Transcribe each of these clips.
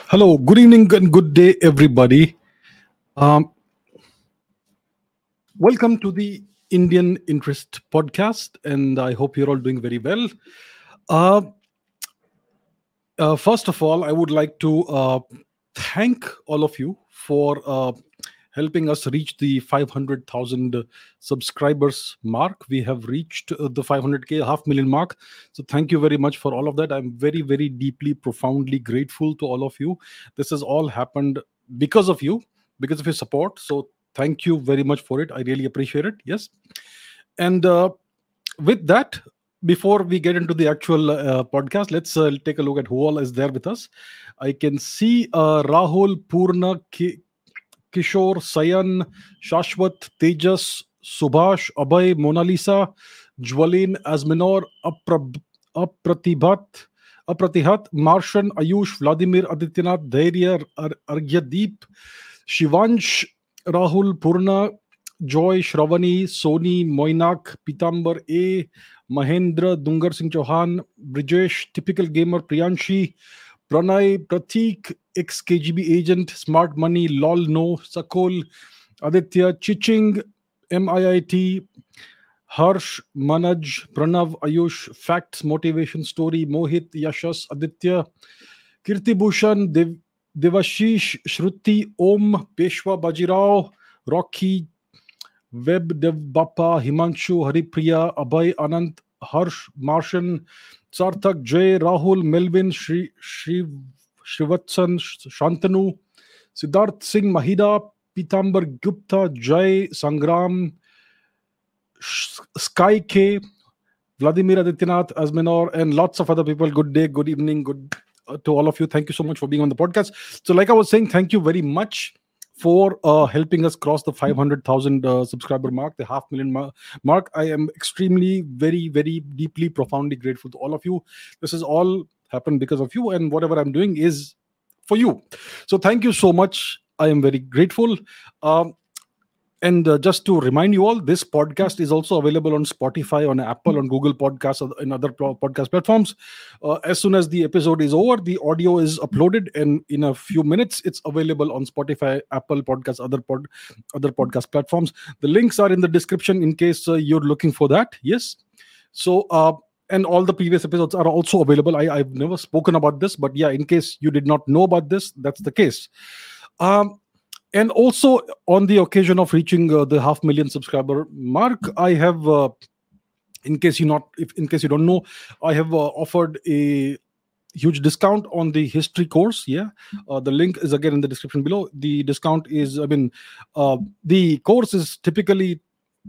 Hello, good evening and good day, everybody. Um, Welcome to the Indian Interest Podcast, and I hope you're all doing very well. Uh, First of all, I would like to thank all of you for helping us reach the 500,000 subscribers mark. We have reached the 500K, half million mark. So, thank you very much for all of that. I'm very, very deeply, profoundly grateful to all of you. This has all happened because of you, because of your support. So, thank you very much for it. I really appreciate it. Yes. And with that, before we get into the actual podcast, let's take a look at who all is there with us. I can see Rahul, Purna, Kishore, Sayan, Shashwat, Tejas, Subhash, Abhay, Mona Lisa, Jwalin, Asminor, Apratibhat, Apratihat, Marshan, Ayush, Vladimir, Adityanath, Dhairya, Argyadeep, Shivansh, Rahul, Purna, Joy, Shravani, Soni, Moinak, Pitambar A, Mahendra, Dungar Singh Chauhan, Brijesh, Typical Gamer, Priyanshi, Pranay, Pratik, ex KGB agent, Smart Money, LOL No, Sakol, Aditya, Chiching, MIIT, Harsh, Manaj, Pranav, Ayush, Facts, Motivation Story, Mohit, Yashas, Aditya, Kirti Bhushan, Devashish, Shruti, Om, Peshwa Bajirao, Rocky, Web Dev Bappa, Himanshu, Haripriya, Abhay, Anant, Harsh, Marshan, Sarthak, Jay, Rahul, Melvin, Shrivatsan, Shantanu, Siddharth Singh, Mahida, Pitambar Gupta, Jay, Sangram, Sky K, Vladimir Adityanath, Asminor, and lots of other people. Good day, good evening, good to all of you. Thank you so much for being on the podcast. So, like I was saying, thank you very much for helping us cross the 500,000 subscriber mark, the half million mark. I am extremely, very, very deeply, profoundly grateful to all of you. This has all happened because of you, and whatever I'm doing is for you. So, thank you so much. I am very grateful. And just to remind you all, this podcast is also available on Spotify, on Apple, on Google Podcasts, and other podcast platforms. As soon as the episode is over, the audio is uploaded, and in a few minutes, it's available on Spotify, Apple Podcasts, other podcast platforms. The links are in the description in case you're looking for that. Yes. So. And all the previous episodes are also available. I've never spoken about this, but yeah, in case you did not know about this, that's the case. And also, on the occasion of reaching the half million subscriber mark, I have, in case you don't know, I have offered a huge discount on the history course. Yeah, the link is again in the description below. The discount is, the course is typically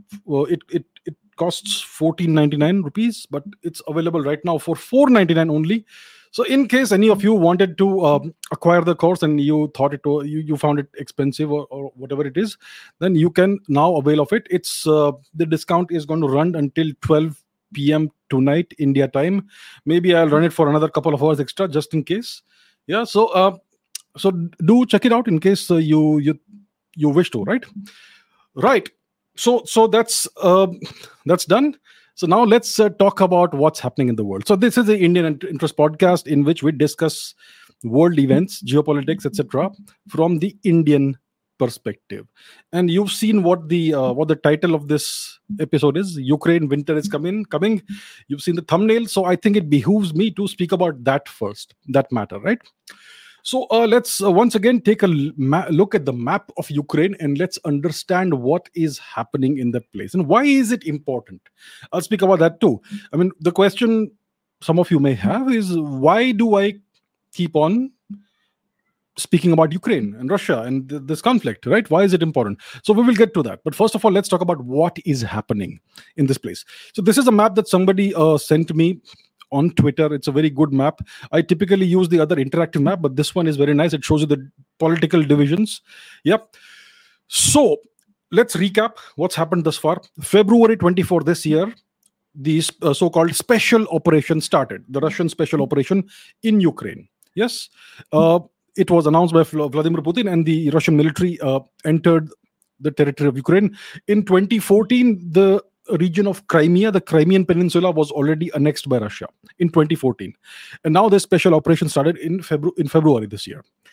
it costs 1499 rupees, but it's available right now for 499 only. So, in case any of you wanted to acquire the course and you thought you found it expensive, or whatever it is, then you can now avail of it. It's the discount is going to run until 12 p.m. tonight, India time. Maybe I'll run it for another couple of hours extra, just in case. Yeah. So do check it out in case you wish to. Right. So that's done. So now let's talk about what's happening in the world. So this is the Indian Interest Podcast, in which we discuss world events, geopolitics, etc., from the Indian perspective. And you've seen what the title of this episode is: Ukraine winter is coming. You've seen the thumbnail, so I think it behooves me to speak about that first, that matter, right? So let's once again take a look at the map of Ukraine, and let's understand what is happening in that place and why is it important. I'll speak about that too. I mean, the question some of you may have is, why do I keep on speaking about Ukraine and Russia and this conflict, right? Why is it important? So we will get to that. But first of all, let's talk about what is happening in this place. So this is a map that somebody sent me on Twitter. It's a very good map. I typically use the other interactive map, but this one is very nice. It shows you the political divisions. Yep. So let's recap what's happened thus far. February 24 this year, the so-called special operation started, the Russian special operation in Ukraine. Yes. It was announced by Vladimir Putin, and the Russian military entered the territory of Ukraine. In 2014, the region of Crimea, the Crimean Peninsula, was already annexed by Russia in 2014. And now this special operation started in February this year.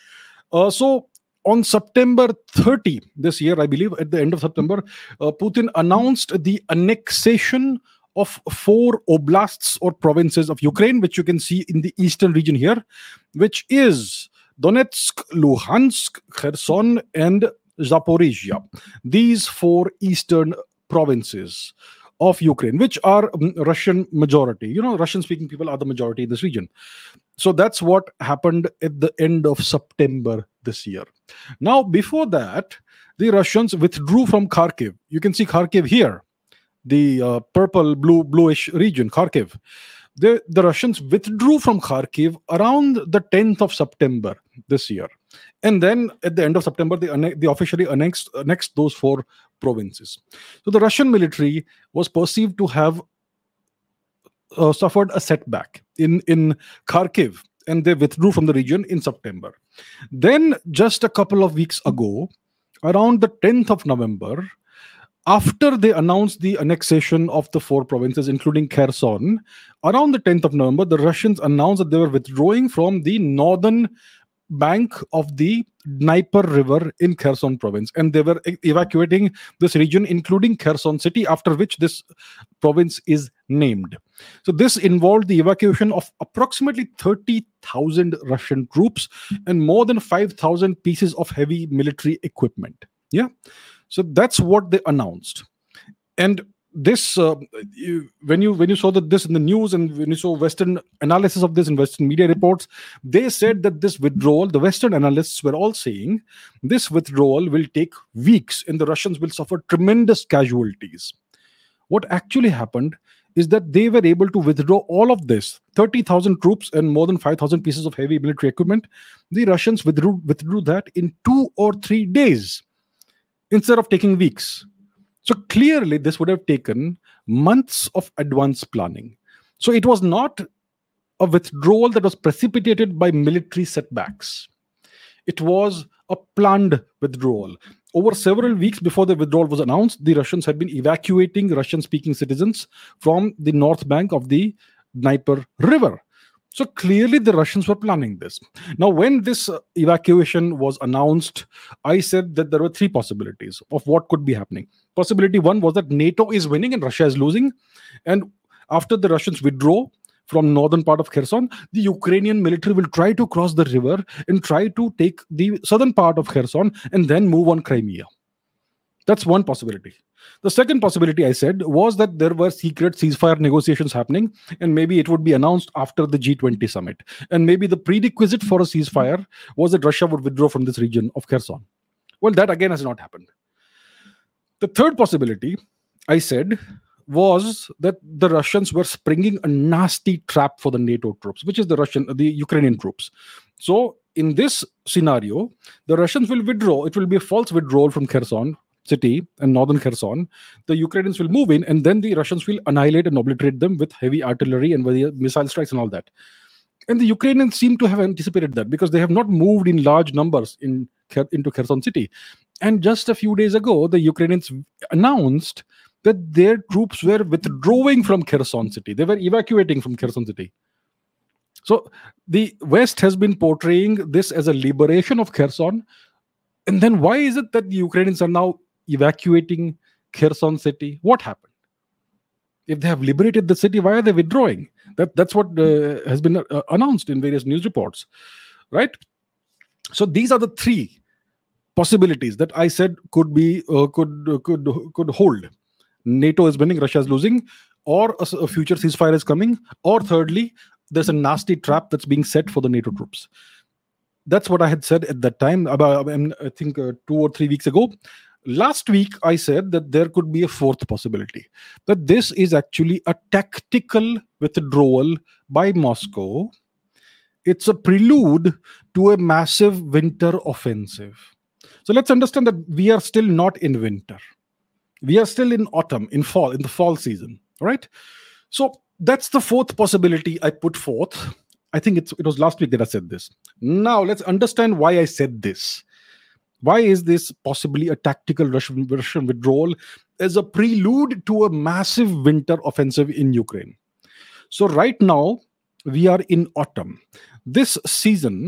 So on September 30 this year, I believe, at the end of September, Putin announced the annexation of four oblasts or provinces of Ukraine, which you can see in the eastern region here, which is Donetsk, Luhansk, Kherson, and Zaporizhia. These four eastern provinces of Ukraine, which are Russian majority. Russian speaking people are the majority in this region. So that's what happened at the end of September this year. Now, before that, the Russians withdrew from Kharkiv. You can see Kharkiv here, the purple, bluish region, Kharkiv. The Russians withdrew from Kharkiv around the 10th of September this year. And then at the end of September, they officially annexed those four provinces. So the Russian military was perceived to have suffered a setback in Kharkiv, and they withdrew from the region in September. Then, just a couple of weeks ago, around the 10th of November, after they announced the annexation of the four provinces, including Kherson, around the 10th of November, the Russians announced that they were withdrawing from the northern bank of the Dnieper River in Kherson province, and they were evacuating this region, including Kherson city, after which this province is named. So this involved the evacuation of approximately 30,000 Russian troops and more than 5,000 pieces of heavy military equipment. Yeah, so that's what they announced. And this, when you saw this in the news, and when you saw Western analysis of this in Western media reports, they said that this withdrawal, the Western analysts were all saying, this withdrawal will take weeks and the Russians will suffer tremendous casualties. What actually happened is that they were able to withdraw all of this, 30,000 troops and more than 5,000 pieces of heavy military equipment. The Russians withdrew that in 2 or 3 days instead of taking weeks. So clearly, this would have taken months of advanced planning. So it was not a withdrawal that was precipitated by military setbacks. It was a planned withdrawal. Over several weeks before the withdrawal was announced, the Russians had been evacuating Russian-speaking citizens from the north bank of the Dnieper River. So clearly the Russians were planning this. Now, when this evacuation was announced, I said that there were three possibilities of what could be happening. Possibility one was that NATO is winning and Russia is losing. And after the Russians withdraw from northern part of Kherson, the Ukrainian military will try to cross the river and try to take the southern part of Kherson and then move on Crimea. That's one possibility. The second possibility, I said, was that there were secret ceasefire negotiations happening, and maybe it would be announced after the G20 summit. And maybe the prerequisite for a ceasefire was that Russia would withdraw from this region of Kherson. Well, that again has not happened. The third possibility, I said, was that the Russians were springing a nasty trap for the NATO troops, which is the Ukrainian troops. So in this scenario, the Russians will withdraw. It will be a false withdrawal from Kherson city and northern Kherson. The Ukrainians will move in, and then the Russians will annihilate and obliterate them with heavy artillery and with missile strikes and all that. And the Ukrainians seem to have anticipated that, because they have not moved in large numbers into Kherson city. And just a few days ago, the Ukrainians announced that their troops were withdrawing from Kherson city. They were evacuating from Kherson city. So the West has been portraying this as a liberation of Kherson. And then why is it that the Ukrainians are now evacuating Kherson city? What happened? If they have liberated the city, why are they withdrawing? That's what has been announced in various news reports, right? So these are the three possibilities that I said could hold. NATO is winning, Russia is losing, or a future ceasefire is coming, or thirdly, there's a nasty trap that's being set for the NATO troops. That's what I had said at that time, about I think 2 or 3 weeks ago. Last week, I said that there could be a fourth possibility, that this is actually a tactical withdrawal by Moscow. It's a prelude to a massive winter offensive. So let's understand that we are still not in winter. We are still in autumn, in the fall season, all right? So that's the fourth possibility I put forth. I think it was last week that I said this. Now let's understand why I said this. Why is this possibly a tactical Russian withdrawal as a prelude to a massive winter offensive in Ukraine? So right now, we are in autumn. This season,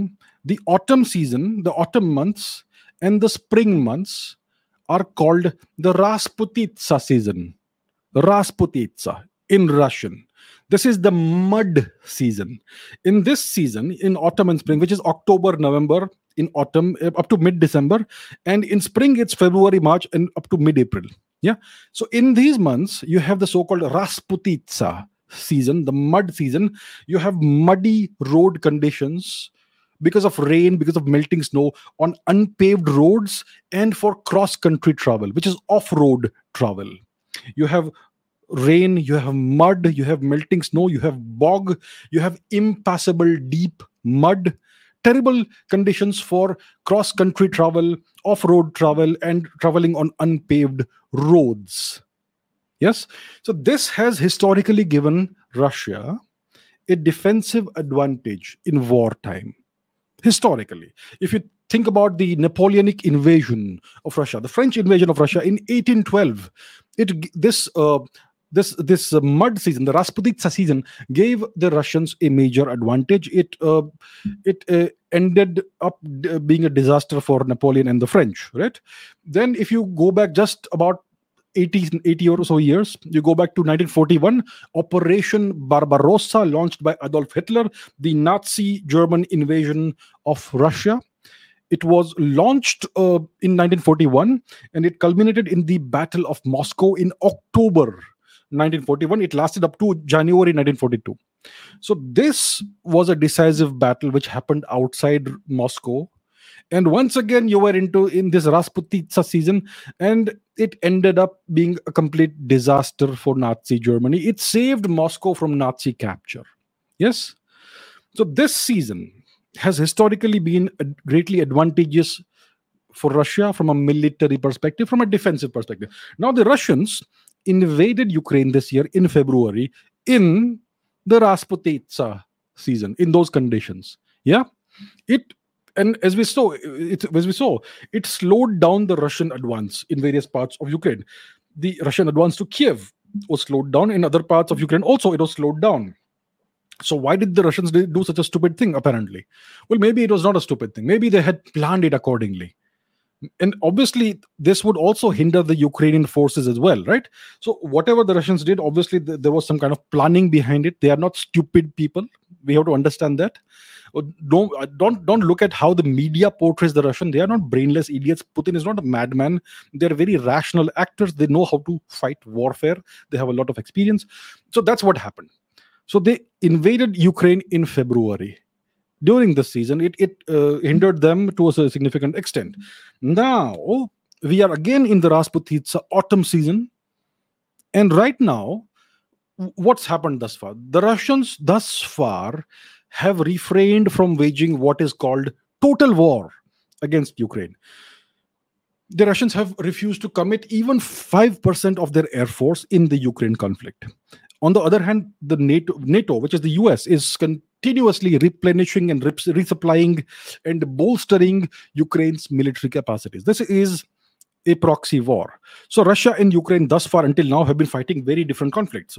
The autumn season, the autumn months, and the spring months are called the Rasputitsa season. Rasputitsa in Russian. This is the mud season. In this season, in autumn and spring, which is October, November, in autumn up to mid December, and in spring it's February, March, and up to mid April. Yeah. So in these months, you have the so-called Rasputitsa season, the mud season. You have muddy road conditions because of rain, because of melting snow on unpaved roads, and for cross-country travel, which is off-road travel. You have rain, you have mud, you have melting snow, you have bog, you have impassable deep mud. Terrible conditions for cross country travel, off road travel, and traveling on unpaved roads. Yes. So, this has historically given Russia a defensive advantage in wartime. Historically, if you think about the Napoleonic invasion of Russia, the French invasion of Russia in 1812, this mud season, the Rasputitsa season, gave the Russians a major advantage. It ended up being a disaster for Napoleon and the French. Right. Then, if you go back just about 80 or so years, you go back to 1941, Operation Barbarossa, launched by Adolf Hitler, the Nazi German invasion of Russia. It was launched in 1941, and it culminated in the Battle of Moscow in October 1941. It lasted up to January 1942. So this was a decisive battle which happened outside Moscow. And once again, you were in this Rasputitsa season, and it ended up being a complete disaster for Nazi Germany. It saved Moscow from Nazi capture. Yes. So this season has historically been greatly advantageous for Russia from a military perspective, from a defensive perspective. Now, the Russians invaded Ukraine this year in February in the Rasputitsa season, in those conditions. Yeah. As we saw, it slowed down the Russian advance in various parts of Ukraine. The Russian advance to Kiev was slowed down. In other parts of Ukraine also, it was slowed down. So why did the Russians do such a stupid thing, apparently? Well, maybe it was not a stupid thing. Maybe they had planned it accordingly. And obviously, this would also hinder the Ukrainian forces as well, right? So whatever the Russians did, obviously, there was some kind of planning behind it. They are not stupid people. We have to understand that. Don't look at how the media portrays the Russian. They are not brainless idiots. Putin is not a madman. They are very rational actors. They know how to fight warfare. They have a lot of experience. So that's what happened. So they invaded Ukraine in February. During the season, it hindered them to a significant extent. Now, we are again in the Rasputitsa autumn season. And right now, what's happened thus far? The Russians thus far have refrained from waging what is called total war against Ukraine. The Russians have refused to commit even 5% of their air force in the Ukraine conflict. On the other hand, the NATO, which is the US, is continuously replenishing and resupplying and bolstering Ukraine's military capacities. This is a proxy war. So Russia and Ukraine thus far until now have been fighting very different conflicts.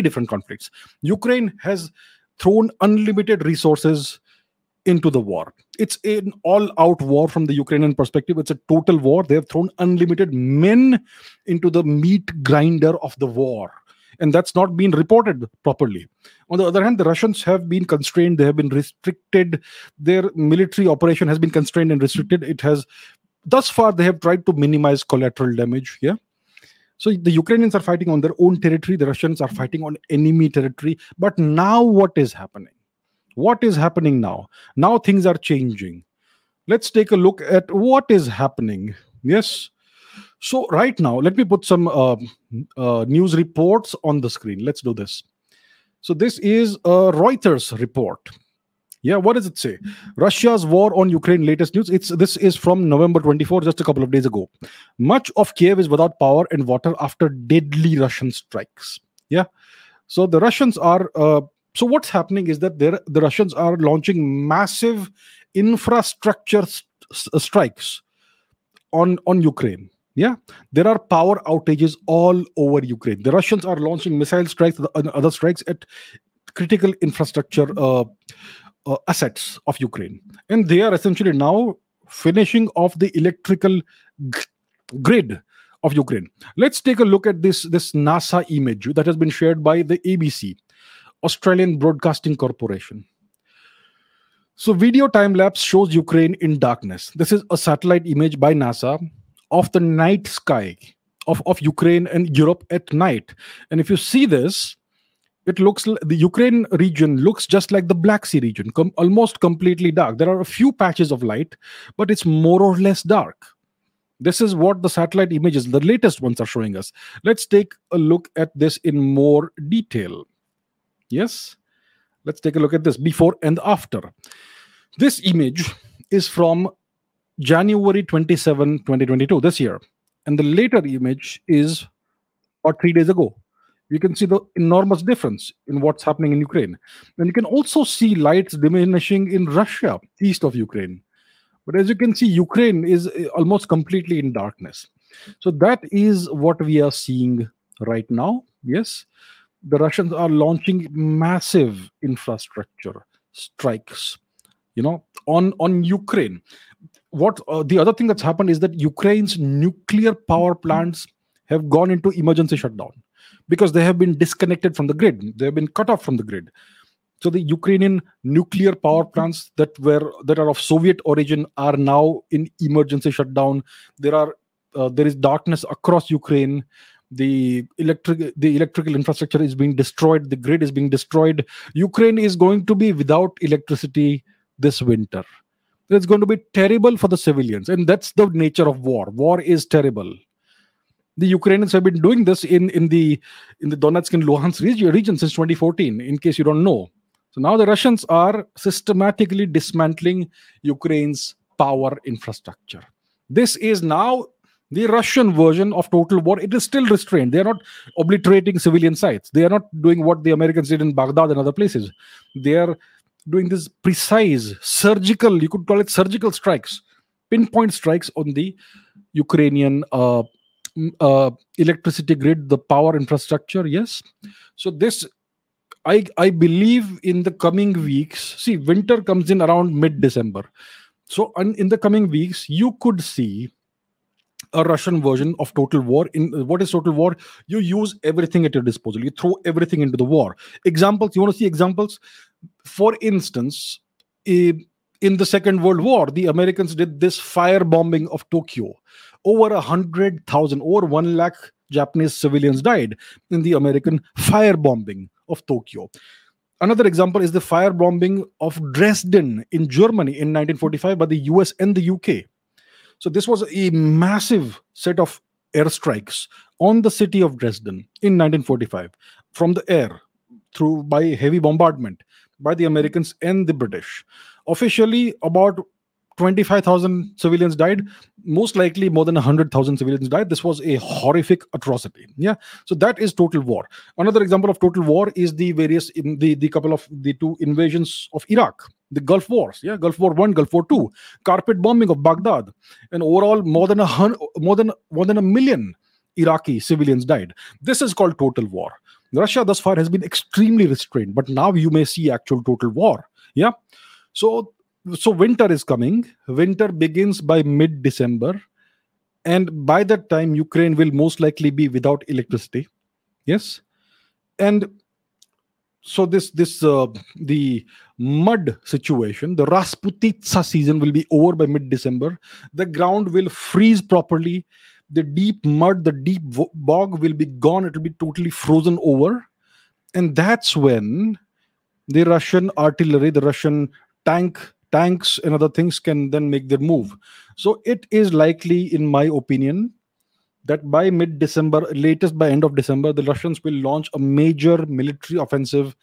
Ukraine has thrown unlimited resources into the war. It's an all-out war from the Ukrainian perspective. It's a total war. They have thrown unlimited men into the meat grinder of the war. And that's not been reported properly. On the other hand, the Russians have been constrained. They have been restricted. Their military operation has been constrained and restricted. Thus far, they have tried to minimize collateral damage. Yeah. So the Ukrainians are fighting on their own territory. The Russians are fighting on enemy territory. But now what is happening? What is happening now? Now things are changing. Let's take a look at what is happening. Yes. So right now, let me put some news reports on the screen. Let's do this. So this is a Reuters report. Yeah, what does it say? Russia's war on Ukraine, latest news. This is from November 24, just a couple of days ago. Much of Kiev is without power and water after deadly Russian strikes. Yeah. So the Russians are... so what's happening is that the Russians are launching massive infrastructure strikes on Ukraine. Yeah, there are power outages all over Ukraine. The Russians are launching missile strikes and other strikes at critical infrastructure assets of Ukraine, and they are essentially now finishing off the electrical g- grid of Ukraine. Let's take a look at this NASA image that has been shared by the ABC, Australian Broadcasting Corporation. So, video time lapse shows Ukraine in darkness. This is a satellite image by NASA of the night sky of Ukraine and Europe at night. And if you see this, the Ukraine region looks just like the Black Sea region, almost completely dark. There are a few patches of light, but it's more or less dark. This is what the satellite images, the latest ones, are showing us. Let's take a look at this in more detail. Yes, let's take a look at this before and after. This image is from January 27, 2022, this year. And the later image is about 3 days ago. You can see the enormous difference in what's happening in Ukraine. And you can also see lights diminishing in Russia, east of Ukraine. But as you can see, Ukraine is almost completely in darkness. So that is what we are seeing right now. Yes, the Russians are launching massive infrastructure strikes, on Ukraine. What the other thing that's happened is that Ukraine's nuclear power plants have gone into emergency shutdown because they have been disconnected from the grid. They have been cut off from the grid. So the Ukrainian nuclear power plants that are of Soviet origin are now in emergency shutdown. There is darkness across Ukraine. The electrical infrastructure is being destroyed. The grid is being destroyed. Ukraine is going to be without electricity this winter. It's going to be terrible for the civilians, and that's the nature of war. War is terrible. The Ukrainians have been doing this in the Donetsk and Luhansk region since 2014. In case you don't know, so now the Russians are systematically dismantling Ukraine's power infrastructure. This is now the Russian version of total war. It is still restrained. They are not obliterating civilian sites. They are not doing what the Americans did in Baghdad and other places. They are doing this precise surgical, you could call it surgical strikes, pinpoint strikes on the Ukrainian electricity grid, the power infrastructure. Yes. So this, I believe in the coming weeks, see, winter comes in around mid-December. So in the coming weeks, you could see a Russian version of total war. In what is total war? You use everything at your disposal. You throw everything into the war. Examples. You want to see examples? For instance, in the Second World War, the Americans did this firebombing of Tokyo. Over 100,000, over 1 lakh Japanese civilians died in the American firebombing of Tokyo. Another example is the firebombing of Dresden in Germany in 1945 by the US and the UK. So this was a massive set of airstrikes on the city of Dresden in 1945 from the air by heavy bombardment by the Americans and the British. Officially, about 25,000 civilians died. Most likely, more than 100,000 civilians died. This was a horrific atrocity. Yeah. So that is total war. Another example of total war is the couple of the two invasions of Iraq, the Gulf Wars. Yeah, Gulf War I, Gulf War II, carpet bombing of Baghdad, and overall more than a million Iraqi civilians died. This is called total war. Russia thus far has been extremely restrained, but now you may see actual total war. Yeah. So winter is coming. Winter begins by mid-December, and by that time, Ukraine will most likely be without electricity. Yes, and so the mud situation, the Rasputitsa season will be over by mid-December. The ground will freeze properly. The deep mud, the deep bog will be gone. It will be totally frozen over, and that's when the Russian artillery, the Russian tanks and other things can then make their move. So it is likely, in my opinion, that by mid-December, latest by end of December, the Russians will launch a major military offensive,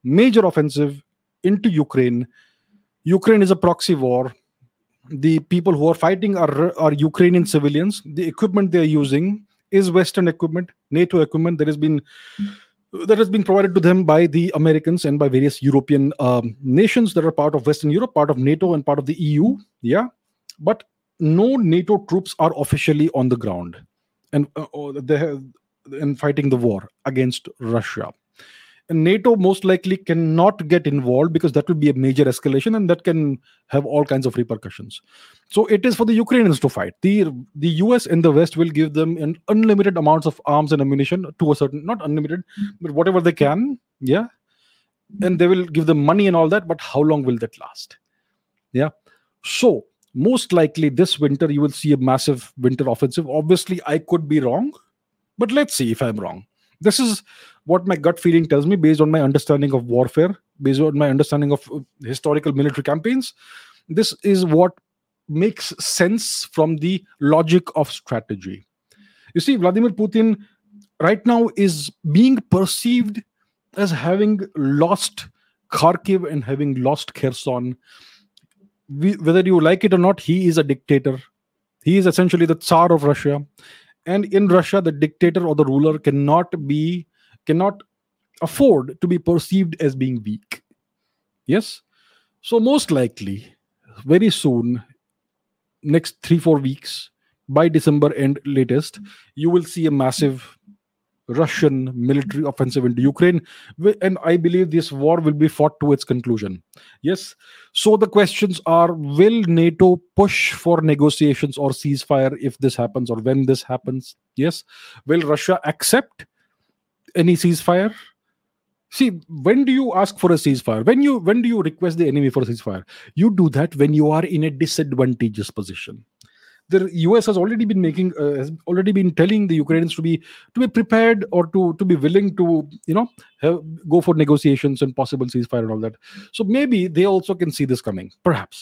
into Ukraine. Ukraine is a proxy war. The people who are fighting are Ukrainian civilians. The equipment they are using is Western equipment, NATO equipment that has been provided to them by the Americans and by various European nations that are part of Western Europe, part of NATO, and part of the EU. Yeah, but no NATO troops are officially on the ground and fighting the war against Russia. NATO most likely cannot get involved because that will be a major escalation and that can have all kinds of repercussions. So it is for the Ukrainians to fight. The US and the West will give them an unlimited amounts of arms and ammunition to a certain, not unlimited, but whatever they can. Yeah. And they will give them money and all that. But how long will that last? Yeah. So most likely this winter you will see a massive winter offensive. Obviously, I could be wrong, but let's see if I'm wrong. This is what my gut feeling tells me based on my understanding of warfare, based on my understanding of historical military campaigns. This is what makes sense from the logic of strategy. You see, Vladimir Putin right now is being perceived as having lost Kharkiv and having lost Kherson. Whether you like it or not, he is a dictator. He is essentially the Tsar of Russia. And in Russia, the dictator or the ruler cannot afford to be perceived as being weak. Yes. So most likely, very soon, next 3-4 weeks, by December end latest, you will see a massive Russian military offensive into Ukraine. And I believe this war will be fought to its conclusion. Yes. So the questions are, will NATO push for negotiations or ceasefire if this happens or when this happens? Yes. Will Russia accept any ceasefire? See, when do you ask for a ceasefire? When do you request the enemy for a ceasefire? You do that when you are in a disadvantageous position. The US has already been telling the Ukrainians to be prepared or to be willing to go for negotiations and possible ceasefire and all that. So maybe they also can see this coming, perhaps.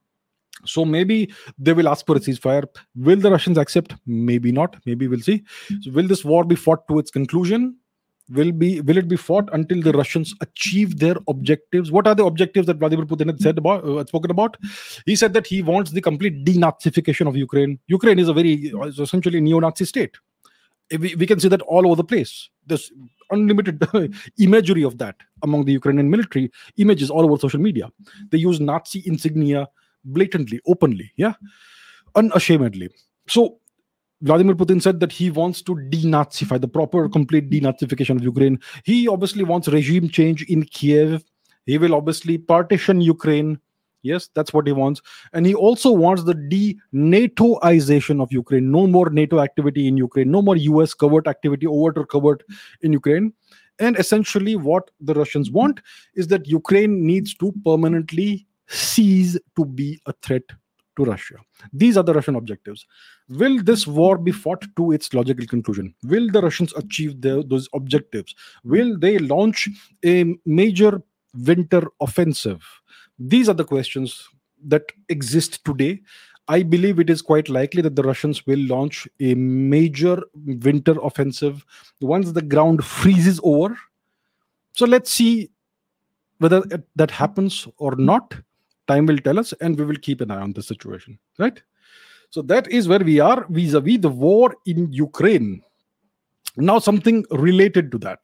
So maybe they will ask for a ceasefire. Will the Russians accept? Maybe not. Maybe we'll see. So will this war be fought to its conclusion? Will it be fought until the Russians achieve their objectives? What are the objectives that Vladimir Putin had spoken about? He said that he wants the complete denazification of Ukraine. Ukraine is is essentially a neo-Nazi state. We can see that all over the place. There's unlimited imagery of that among the Ukrainian military, images all over social media. They use Nazi insignia blatantly, openly, unashamedly. So Vladimir Putin said that he wants to denazify, the proper, complete denazification of Ukraine. He obviously wants regime change in Kiev. He will obviously partition Ukraine. Yes, that's what he wants. And he also wants the de-NATOization of Ukraine. No more NATO activity in Ukraine. No more US covert activity, overt or covert, in Ukraine. And essentially what the Russians want is that Ukraine needs to permanently cease to be a threat to Russia. These are the Russian objectives. Will this war be fought to its logical conclusion? Will the Russians achieve those objectives? Will they launch a major winter offensive? These are the questions that exist today. I believe it is quite likely that the Russians will launch a major winter offensive once the ground freezes over. So let's see whether that happens or not. Time will tell us, and we will keep an eye on the situation, right? So that is where we are vis-a-vis the war in Ukraine. Now, something related to that.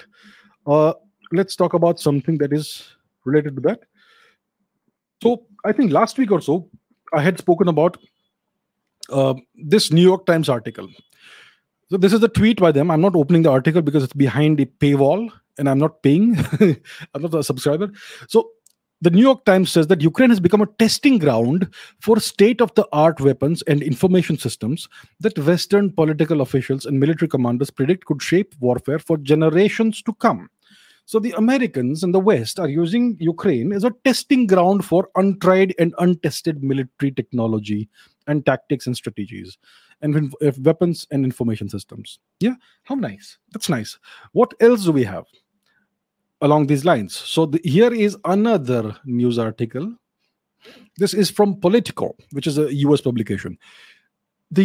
Let's talk about something that is related to that. So I think last week or so, I had spoken about this New York Times article. So this is a tweet by them. I'm not opening the article because it's behind a paywall and I'm not paying. I'm not a subscriber. So the New York Times says that Ukraine has become a testing ground for state-of-the-art weapons and information systems that Western political officials and military commanders predict could shape warfare for generations to come. So the Americans and the West are using Ukraine as a testing ground for untried and untested military technology and tactics and strategies and weapons and information systems. Yeah, how nice. That's nice. What else do we have along these lines? So here is another news article. This is from Politico, which is a US publication. The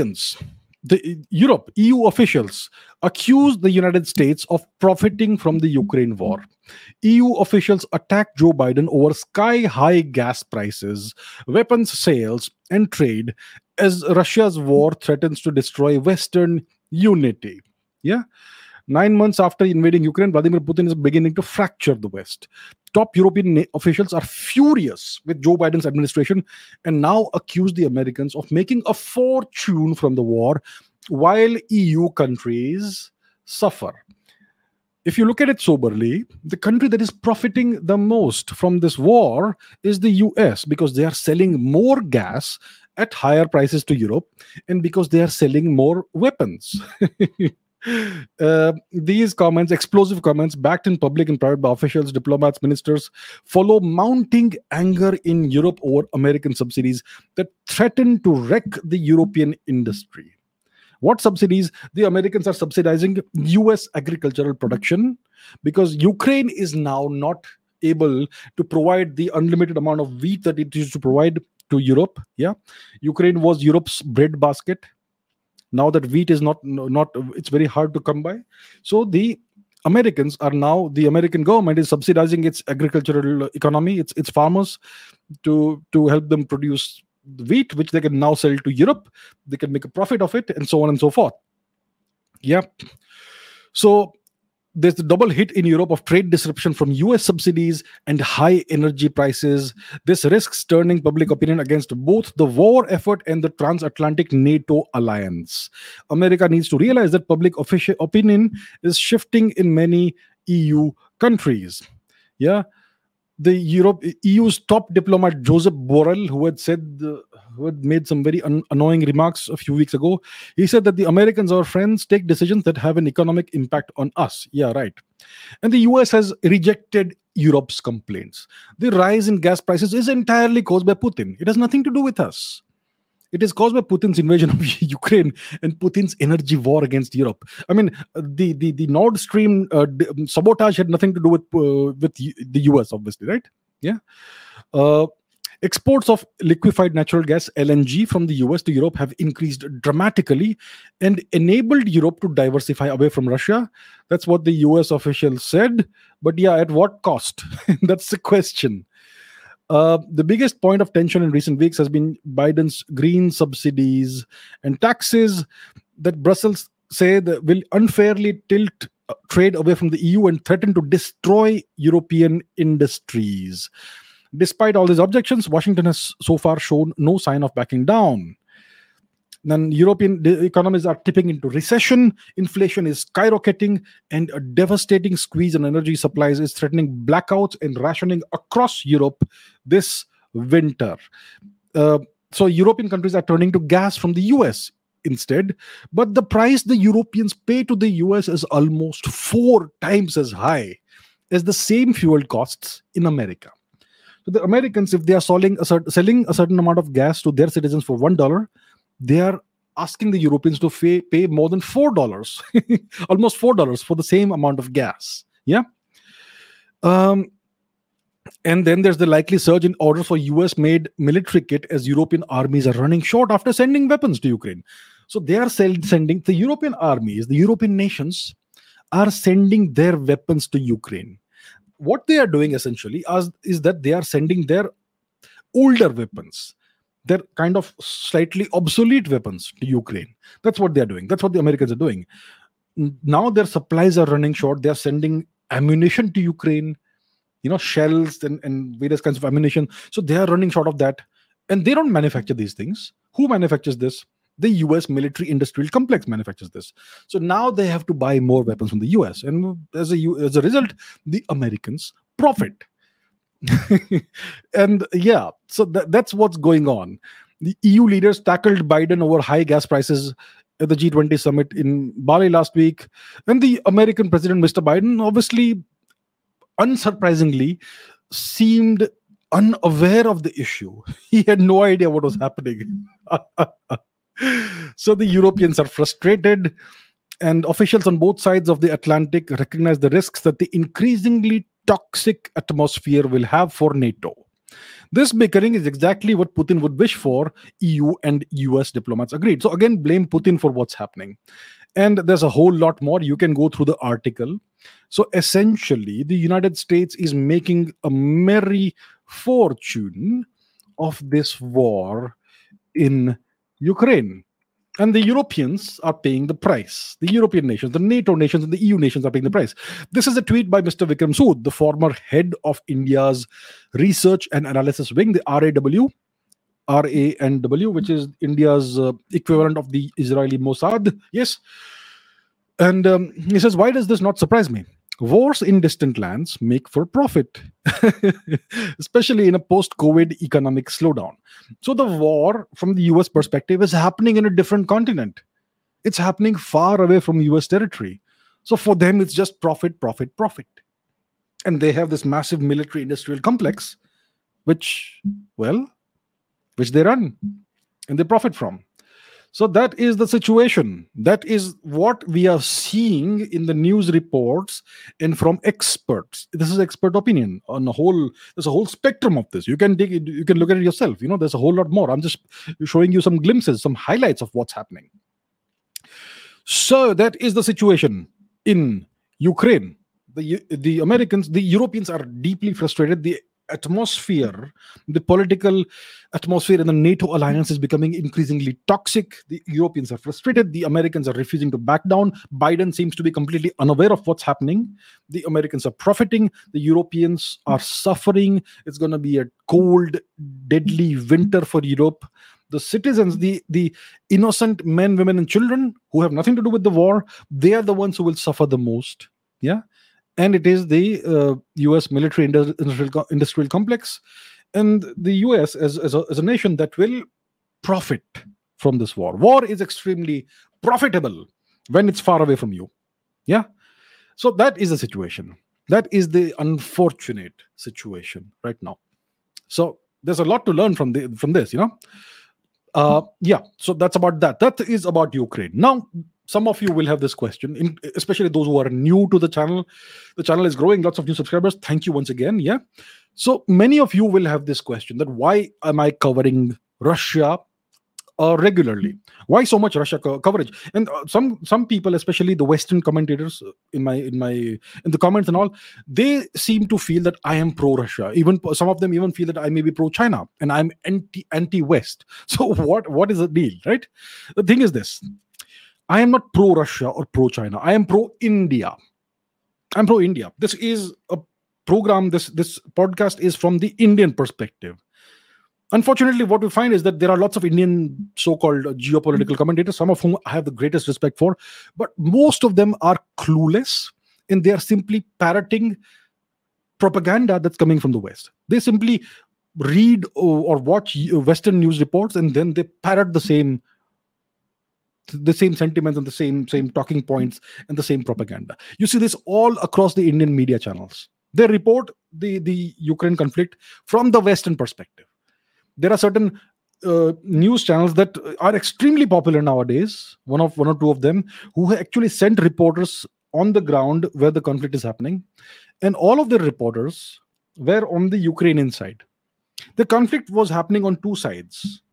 EU officials accuse the United States of profiting from the Ukraine war. EU officials attack Joe Biden over sky-high gas prices, weapons sales, and trade as Russia's war threatens to destroy Western unity. Yeah. 9 months after invading Ukraine, Vladimir Putin is beginning to fracture the West. Top European officials are furious with Joe Biden's administration and now accuse the Americans of making a fortune from the war while EU countries suffer. If you look at it soberly, the country that is profiting the most from this war is the US, because they are selling more gas at higher prices to Europe, and because they are selling more weapons. These comments, explosive comments, backed in public and private by officials, diplomats, ministers, follow mounting anger in Europe over American subsidies that threaten to wreck the European industry. What subsidies? The Americans are subsidizing US agricultural production because Ukraine is now not able to provide the unlimited amount of wheat that it used to provide to Europe. Yeah. Ukraine was Europe's bread basket. Now that wheat is not it's very hard to come by. So the American government is subsidizing its agricultural economy, its farmers, to help them produce the wheat, which they can now sell to Europe. They can make a profit of it, and so on and so forth. Yeah. So there's the double hit in Europe of trade disruption from US subsidies and high energy prices. This risks turning public opinion against both the war effort and the transatlantic NATO alliance. America needs to realize that public opinion is shifting in many EU countries. Yeah. The EU's top diplomat Joseph Borrell, who had made some very annoying remarks a few weeks ago, he said that the Americans, our friends, take decisions that have an economic impact on us. Yeah, right. And the US has rejected Europe's complaints. The rise in gas prices is entirely caused by Putin. It has nothing to do with us. It is caused by Putin's invasion of Ukraine and Putin's energy war against Europe. I mean, the Nord Stream sabotage had nothing to do with the US, obviously, right? Yeah. Exports of liquefied natural gas (LNG) from the US to Europe have increased dramatically and enabled Europe to diversify away from Russia. That's what the US officials said. But yeah, at what cost? That's the question. The biggest point of tension in recent weeks has been Biden's green subsidies and taxes that Brussels say that will unfairly tilt trade away from the EU and threaten to destroy European industries. Despite all these objections, Washington has so far shown no sign of backing down. Then European economies are tipping into recession, inflation is skyrocketing, and a devastating squeeze on energy supplies is threatening blackouts and rationing across Europe this winter. So European countries are turning to gas from the US instead, but the price the Europeans pay to the US is almost 4 times as high as the same fuel costs in America. So the Americans, if they are selling a certain amount of gas to their citizens for $1, they are asking the Europeans to pay more than $4, almost $4 for the same amount of gas. Yeah. And then there's the likely surge in orders for US-made military kit as European armies are running short after sending weapons to Ukraine. So they are sending the European armies, the European nations are sending their weapons to Ukraine. What they are doing essentially is that they are sending their older weapons. They're kind of slightly obsolete weapons to Ukraine. That's what they're doing. That's what the Americans are doing. Now their supplies are running short. They're sending ammunition to Ukraine, shells and various kinds of ammunition. So they are running short of that. And they don't manufacture these things. Who manufactures this? The US military industrial complex manufactures this. So now they have to buy more weapons from the US. And as a result, the Americans profit. And yeah, so that's what's going on. The EU leaders tackled Biden over high gas prices at the G20 summit in Bali last week. And the American president, Mr. Biden, obviously, unsurprisingly, seemed unaware of the issue. He had no idea what was happening. So the Europeans are frustrated, and officials on both sides of the Atlantic recognize the risks that the increasingly toxic atmosphere will have for NATO. This bickering is exactly what Putin would wish for, EU and US diplomats agreed. So again, blame Putin for what's happening. And there's a whole lot more. You can go through the article. So essentially, the United States is making a merry fortune of this war in Ukraine. And the Europeans are paying the price. The European nations, the NATO nations, and the EU nations are paying the price. This is a tweet by Mr. Vikram Sood, the former head of India's Research and Analysis Wing, the RANW, which is India's equivalent of the Israeli Mossad. Yes. And he says, why does this not surprise me? Wars in distant lands make for profit, especially in a post COVID economic slowdown. So, the war from the US perspective is happening in a different continent. It's happening far away from US territory. So, for them, it's just profit, profit, profit. And they have this massive military industrial complex, which, well, which they run and they profit from. So that is the situation. That is what we are seeing in the news reports and from experts. This is expert opinion on a whole. There's a whole spectrum of this. You can dig it, you can look at it yourself. There's a whole lot more. I'm just showing you some glimpses, some highlights of what's happening. So that is the situation in Ukraine. The Americans, the Europeans are deeply frustrated. The political atmosphere in the NATO alliance is becoming increasingly toxic. The Europeans are frustrated. The Americans are refusing to back down. Biden seems to be completely unaware of what's happening. The Americans are profiting. The Europeans are suffering. It's going to be a cold, deadly winter for Europe. The citizens, the innocent men, women, and children who have nothing to do with the war, they are the ones who will suffer the most. Yeah. And it is the US military industrial complex and the US as a nation that will profit from this war. War is extremely profitable when it's far away from you. Yeah. So that is the situation. That is the unfortunate situation right now. So there's a lot to learn from this. Yeah. So that's about that. That is about Ukraine. Now, some of you will have this question, especially those who are new to the channel. The channel is growing, lots of new subscribers. Thank you once again. Yeah. So many of you will have this question that why am I covering Russia regularly? Why so much Russia coverage? And some people, especially the Western commentators in the comments and all, they seem to feel that I am pro Russia. Even some of them even feel that I may be pro China and I'm anti West. So what is the deal, right? The thing is this. I am not pro Russia or pro China. I am pro India. I'm pro India. This is a program. This podcast is from the Indian perspective. Unfortunately, what we find is that there are lots of Indian so-called geopolitical commentators, some of whom I have the greatest respect for, but most of them are clueless and they are simply parroting propaganda that's coming from the West. They simply read or watch Western news reports and then they parrot the same sentiments and the same talking points and the same propaganda. You see this all across the Indian media channels. They report the Ukraine conflict from the Western perspective. There are certain news channels that are extremely popular nowadays, one or two of them, who actually sent reporters on the ground where the conflict is happening. And all of the reporters were on the Ukrainian side. The conflict was happening on two sides.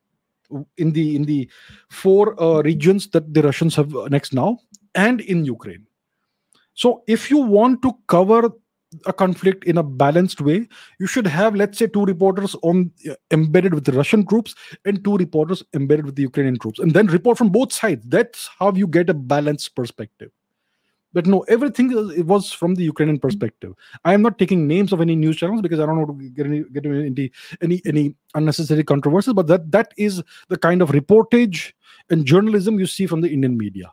In the four regions that the Russians have annexed now, and in Ukraine. So if you want to cover a conflict in a balanced way, you should have, let's say, two reporters embedded with the Russian troops and two reporters embedded with the Ukrainian troops, and then report from both sides. That's how you get a balanced perspective. But no, everything it was from the Ukrainian perspective. I am not taking names of any news channels because I don't want to get into any unnecessary controversies. But that is the kind of reportage and journalism you see from the Indian media.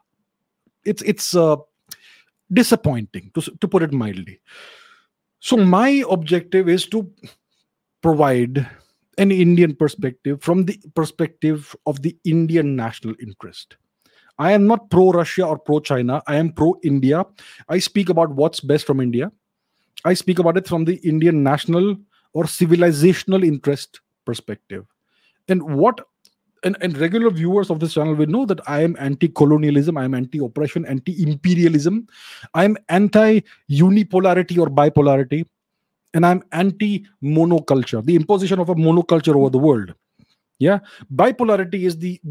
It's disappointing to put it mildly. So my objective is to provide an Indian perspective from the perspective of the Indian national interest. I am not pro-Russia or pro-China. I am pro-India. I speak about what's best from India. I speak about it from the Indian national or civilizational interest perspective. And regular viewers of this channel will know that I am anti-colonialism, I am anti-oppression, anti-imperialism. I am anti-unipolarity or bipolarity. And I'm anti-monoculture, the imposition of a monoculture over the world. Yeah. Bipolarity is the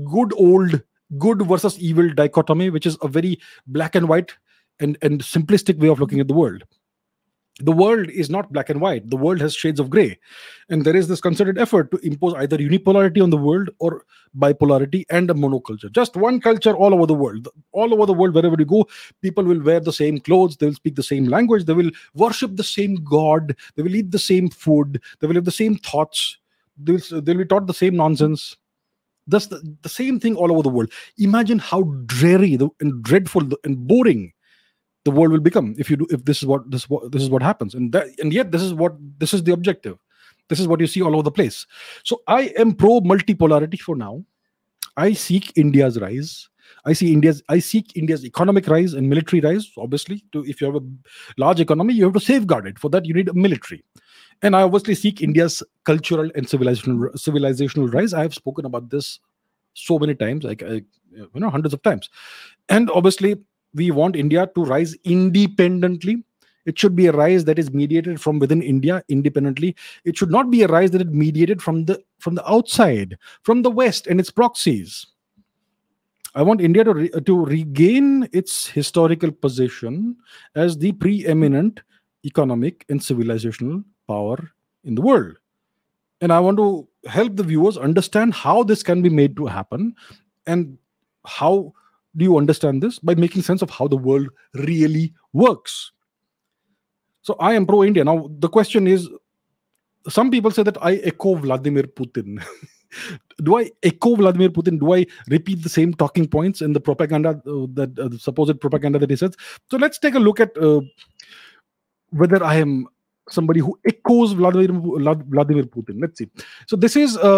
good versus evil dichotomy, which is a very black and white and simplistic way of looking at the world. The world is not black and white. The world has shades of gray. And there is this concerted effort to impose either unipolarity on the world or bipolarity and a monoculture. Just one culture all over the world. All over the world, wherever you go, people will wear the same clothes. They will speak the same language. They will worship the same God. They will eat the same food. They will have the same thoughts. They'll be taught the same nonsense. That's the same thing all over the world. Imagine how dreary and dreadful and boring the world will become if you do, if this is what happens. And yet this is the objective. This is what you see all over the place. So I am pro multipolarity for now. I seek India's rise. I seek India's economic rise and military rise. Obviously, to if you have a large economy, you have to safeguard it. For that, you need a military. And I obviously seek India's cultural and civilizational rise. I have spoken about this so many times, hundreds of times. And obviously, we want India to rise independently. It should be a rise that is mediated from within India independently. It should not be a rise that is mediated from the outside, from the West and its proxies. I want India to regain its historical position as the preeminent economic and civilizational power in the world. And I want to help the viewers understand how this can be made to happen. And how do you understand this? By making sense of how the world really works. So I am pro India. Now, the question is, some people say that I echo Vladimir Putin. Do I echo Vladimir Putin? Do I repeat the same talking points in the propaganda, the supposed propaganda that he says? So let's take a look at whether I am somebody who echoes Vladimir Putin. Let's see. So this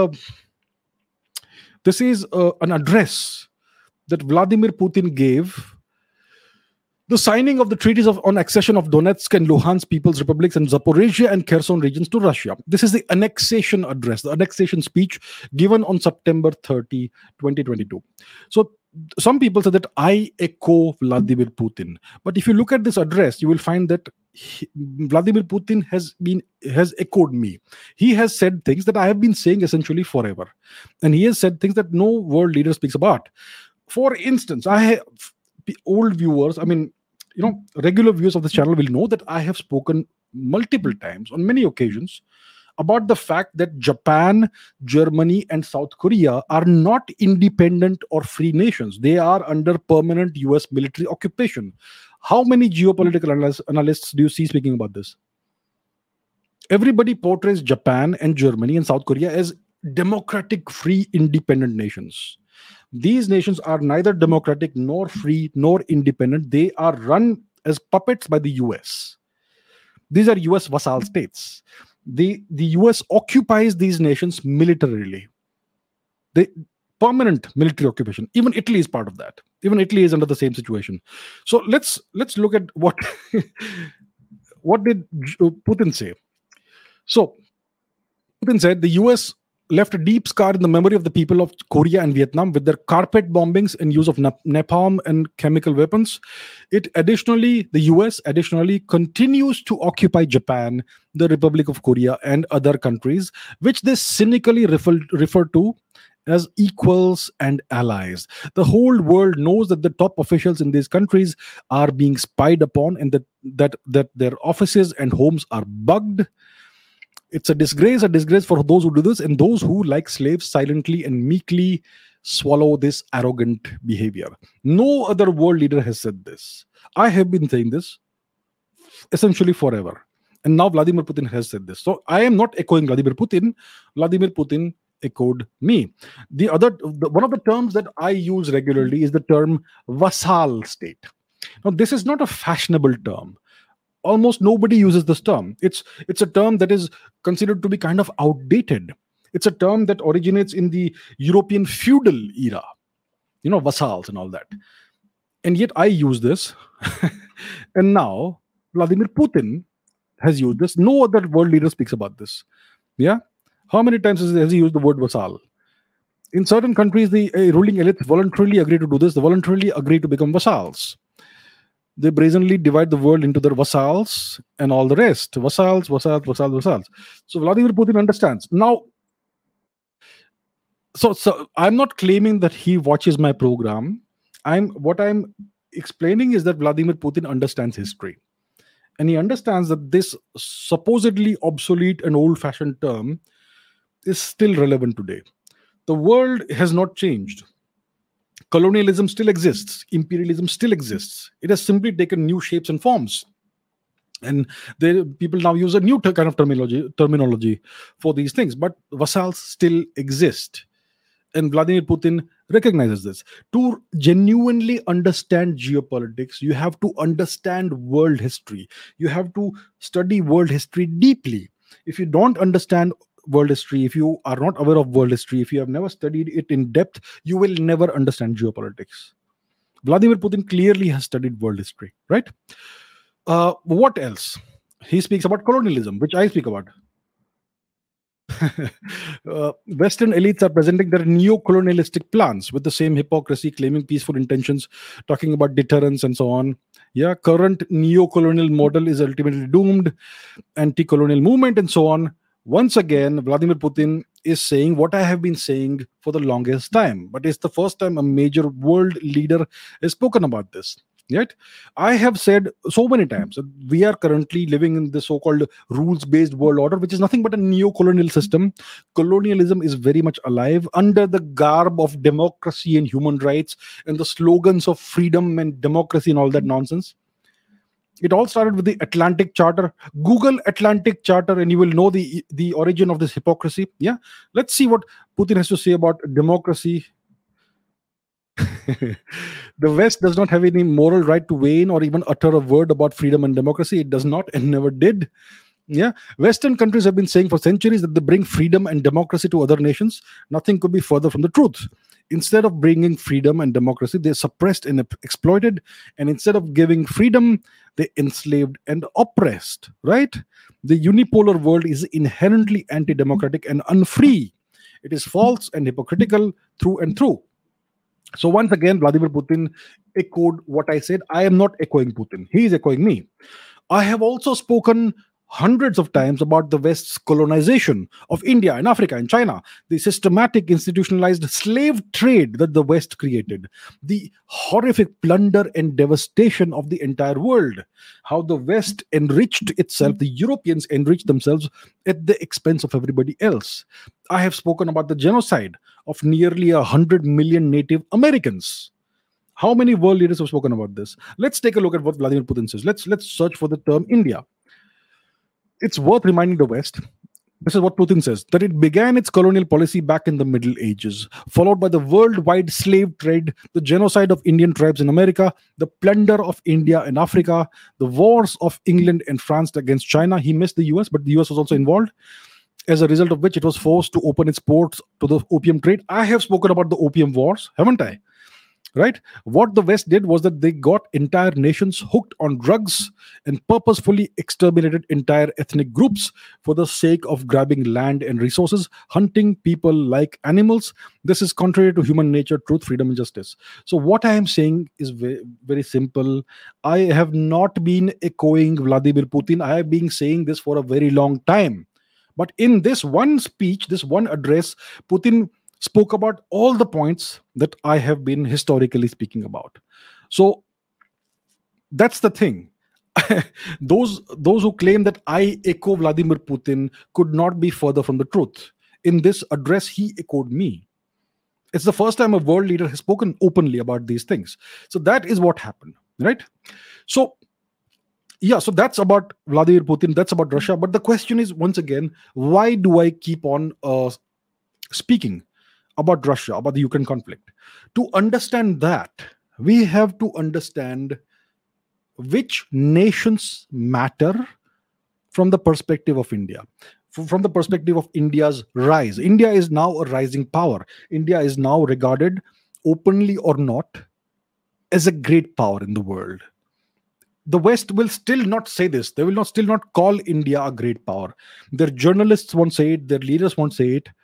is an address that Vladimir Putin gave the signing of the treaties on accession of Donetsk and Luhansk People's Republics and Zaporizhia and Kherson regions to Russia. This is the annexation address, the annexation speech given on September 30, 2022. So some people say that I echo Vladimir Putin. But if you look at this address, you will find that Vladimir Putin has echoed me. He has said things that I have been saying essentially forever. And he has said things that no world leader speaks about. For instance, I have old viewers, regular viewers of this channel will know that I have spoken multiple times on many occasions about the fact that Japan, Germany, and South Korea are not independent or free nations. They are under permanent US military occupation. How many geopolitical analysts do you see speaking about this? Everybody portrays Japan and Germany and South Korea as democratic, free, independent nations. These nations are neither democratic nor free nor independent. They are run as puppets by the US. These are US vassal states. The US occupies these nations militarily. Permanent military occupation. Even Italy is part of that. Even Italy is under the same situation. So let's look at what did Putin say. So Putin said the US left a deep scar in the memory of the people of Korea and Vietnam with their carpet bombings and use of napalm and chemical weapons. The US additionally continues to occupy Japan, the Republic of Korea, and other countries, which they cynically refer to as equals and allies. The whole world knows that the top officials in these countries are being spied upon, and that their offices and homes are bugged. It's a disgrace for those who do this, and those who, like slaves, silently and meekly swallow this arrogant behavior. No other world leader has said this. I have been saying this essentially forever. And now Vladimir Putin has said this. So I am not echoing Vladimir Putin. Vladimir Putin echoed me. One of the terms that I use regularly is the term vassal state. Now, this is not a fashionable term. Almost nobody uses this term. It's a term that is considered to be kind of outdated. It's a term that originates in the European feudal era, vassals and all that. And yet I use this. And now Vladimir Putin has used this. No other world leader speaks about this. Yeah? How many times has he used the word vassal? In certain countries, the ruling elites voluntarily agree to do this. They voluntarily agree to become vassals. They brazenly divide the world into their vassals and all the rest. Vassals. So Vladimir Putin understands. Now, so I'm not claiming that he watches my program. What I'm explaining is that Vladimir Putin understands history. And he understands that this supposedly obsolete and old-fashioned term is still relevant today. The world has not changed. Colonialism still exists. Imperialism still exists. It has simply taken new shapes and forms. And people now use a new kind of terminology for these things. But vassals still exist. And Vladimir Putin recognizes this. To genuinely understand geopolitics, you have to understand world history. You have to study world history deeply. If you don't understand world history, if you are not aware of world history, if you have never studied it in depth, you will never understand geopolitics. Vladimir Putin clearly has studied world history, right? What else? He speaks about colonialism, which I speak about. Western elites are presenting their neo-colonialistic plans with the same hypocrisy, claiming peaceful intentions, talking about deterrence and so on. Yeah, current neo-colonial model is ultimately doomed, anti-colonial movement and so on. Once again, Vladimir Putin is saying what I have been saying for the longest time, but it's the first time a major world leader has spoken about this. Yet, I have said so many times that we are currently living in the so-called rules-based world order, which is nothing but a neo-colonial system. Colonialism is very much alive under the garb of democracy and human rights and the slogans of freedom and democracy and all that nonsense. It all started with the Atlantic Charter. Google Atlantic Charter, and you will know the origin of this hypocrisy. Yeah, let's see what Putin has to say about democracy. The West does not have any moral right to weigh in or even utter a word about freedom and democracy. It does not and never did. Yeah, Western countries have been saying for centuries that they bring freedom and democracy to other nations. Nothing could be further from the truth. Instead of bringing freedom and democracy, they suppressed and exploited. And instead of giving freedom, they enslaved and oppressed. Right? The unipolar world is inherently anti-democratic and unfree. It is false and hypocritical through and through. So once again, Vladimir Putin echoed what I said. I am not echoing Putin. He is echoing me. I have also spoken hundreds of times about the West's colonization of India and Africa and China, the systematic institutionalized slave trade that the West created, the horrific plunder and devastation of the entire world, how the West enriched itself, the Europeans enriched themselves at the expense of everybody else. I have spoken about the genocide of nearly 100 million Native Americans. How many world leaders have spoken about this? Let's take a look at what Vladimir Putin says. Let's search for the term India. It's worth reminding the West, this is what Putin says, that it began its colonial policy back in the Middle Ages, followed by the worldwide slave trade, the genocide of Indian tribes in America, the plunder of India and Africa, the wars of England and France against China. He missed the US, but the US was also involved, as a result of which it was forced to open its ports to the opium trade. I have spoken about the opium wars, haven't I? Right? What the West did was that they got entire nations hooked on drugs and purposefully exterminated entire ethnic groups for the sake of grabbing land and resources, hunting people like animals. This is contrary to human nature, truth, freedom, and justice. So, what I am saying is very, very simple. I have not been echoing Vladimir Putin. I have been saying this for a very long time. But in this one speech, this one address, Putin spoke about all the points that I have been historically speaking about. So that's the thing. those who claim that I echo Vladimir Putin could not be further from the truth. In this address, he echoed me. It's the first time a world leader has spoken openly about these things. So that is what happened, right? So yeah, so that's about Vladimir Putin. That's about Russia. But the question is, once again, why do I keep on speaking about Russia, about the Ukraine conflict? To understand that, we have to understand which nations matter from the perspective of India, from the perspective of India's rise. India is now a rising power. India is now regarded, openly or not, as a great power in the world. The West will still not say this. They will not still not call India a great power. Their journalists won't say it. Their leaders won't say it.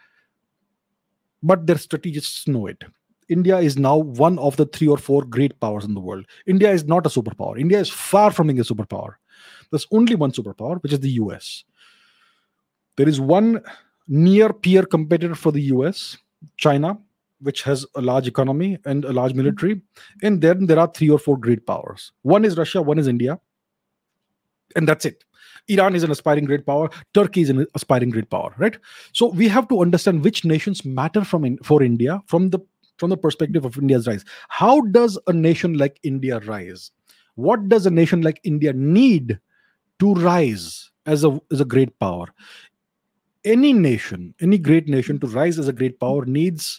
But their strategists know it. India is now one of the 3 or 4 great powers in the world. India is not a superpower. India is far from being a superpower. There's only one superpower, which is the US. There is one near peer competitor for the US, China, which has a large economy and a large military. And then there are 3 or 4 great powers. One is Russia, one is India. And that's it. Iran is an aspiring great power. Turkey is an aspiring great power, right? So we have to understand which nations matter for India from the perspective of India's rise. How does a nation like India rise? What does a nation like India need to rise as a great power? Any nation, any great nation to rise as a great power needs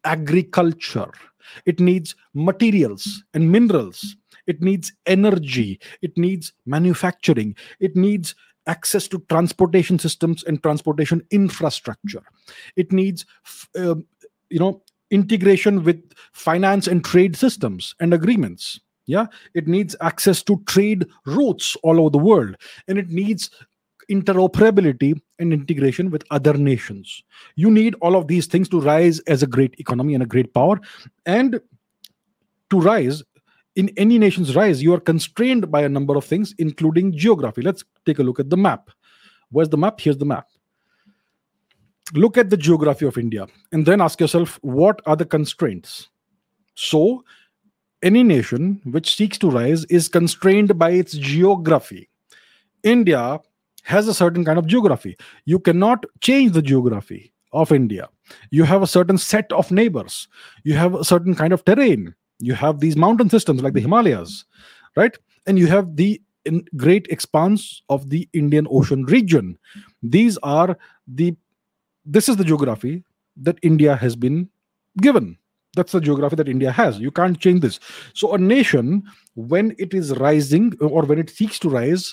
agriculture, it needs materials and minerals, it needs energy, it needs manufacturing, it needs access to transportation systems and transportation infrastructure, it needs you know integration with finance and trade systems and agreements. Yeah, it needs access to trade routes all over the world, and it needs interoperability and integration with other nations. You need all of these things to rise as a great economy and a great power. And to rise, in any nation's rise, you are constrained by a number of things, including geography. Let's take a look at the map. Where's the map? Here's the map. Look at the geography of India and then ask yourself, what are the constraints? So, any nation which seeks to rise is constrained by its geography. India has a certain kind of geography. You cannot change the geography of India. You have a certain set of neighbors. You have a certain kind of terrain. You have these mountain systems like the Himalayas, right? And you have the great expanse of the Indian Ocean region. These are the This is the geography that India has been given. That's the geography that India has. You can't change this. So a nation, when it is rising or when it seeks to rise,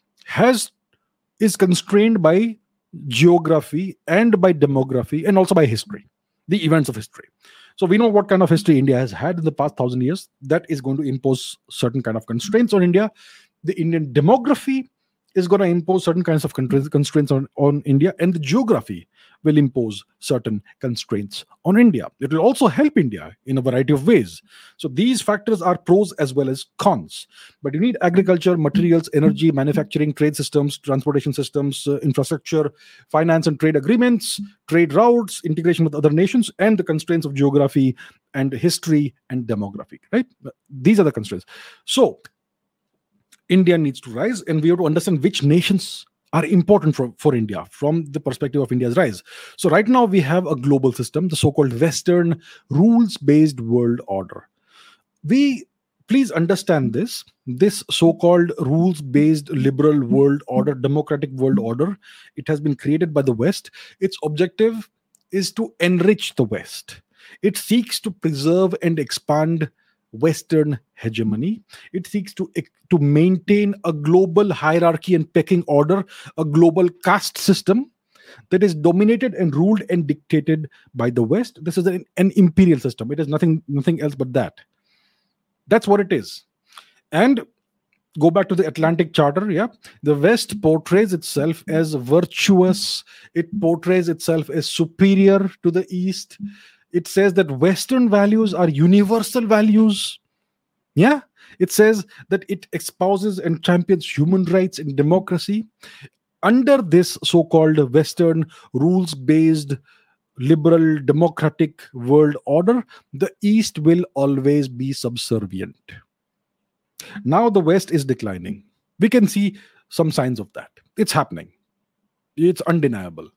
is constrained by geography and by demography and also by history, the events of history. So we know what kind of history India has had in the past 1,000 years. That is going to impose certain kind of constraints on India. The Indian demography is going to impose certain kinds of constraints on India, and the geography will impose certain constraints on India. It will also help India in a variety of ways. So these factors are pros as well as cons. But you need agriculture, materials, energy, manufacturing, trade systems, transportation systems, infrastructure, finance and trade agreements, trade routes, integration with other nations, and the constraints of geography and history and demography, right? These are the constraints. So India needs to rise, and we have to understand which nations are important for India from the perspective of India's rise. So right now we have a global system, the so-called Western rules-based world order. Please understand this so-called rules-based liberal world order, democratic world order, it has been created by the West. Its objective is to enrich the West. It seeks to preserve and expand Western hegemony. It seeks to maintain a global hierarchy and pecking order, a global caste system that is dominated and ruled and dictated by the West. This is an imperial system. It is nothing else but that. That's what it is. And go back to the Atlantic Charter. Yeah, the West portrays itself as virtuous. It portrays itself as superior to the East. It says that Western values are universal values. Yeah, it says that it espouses and champions human rights and democracy. Under this so-called Western rules-based liberal democratic world order, the East will always be subservient. Now the West is declining. We can see some signs of that. It's happening. It's undeniable.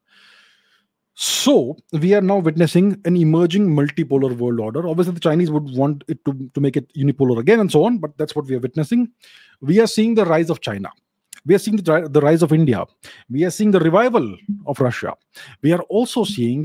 So we are now witnessing an emerging multipolar world order. Obviously, the Chinese would want it to make it unipolar again and so on, but that's what we are witnessing. We are seeing the rise of China. We are seeing the rise of India. We are seeing the revival of Russia. We are also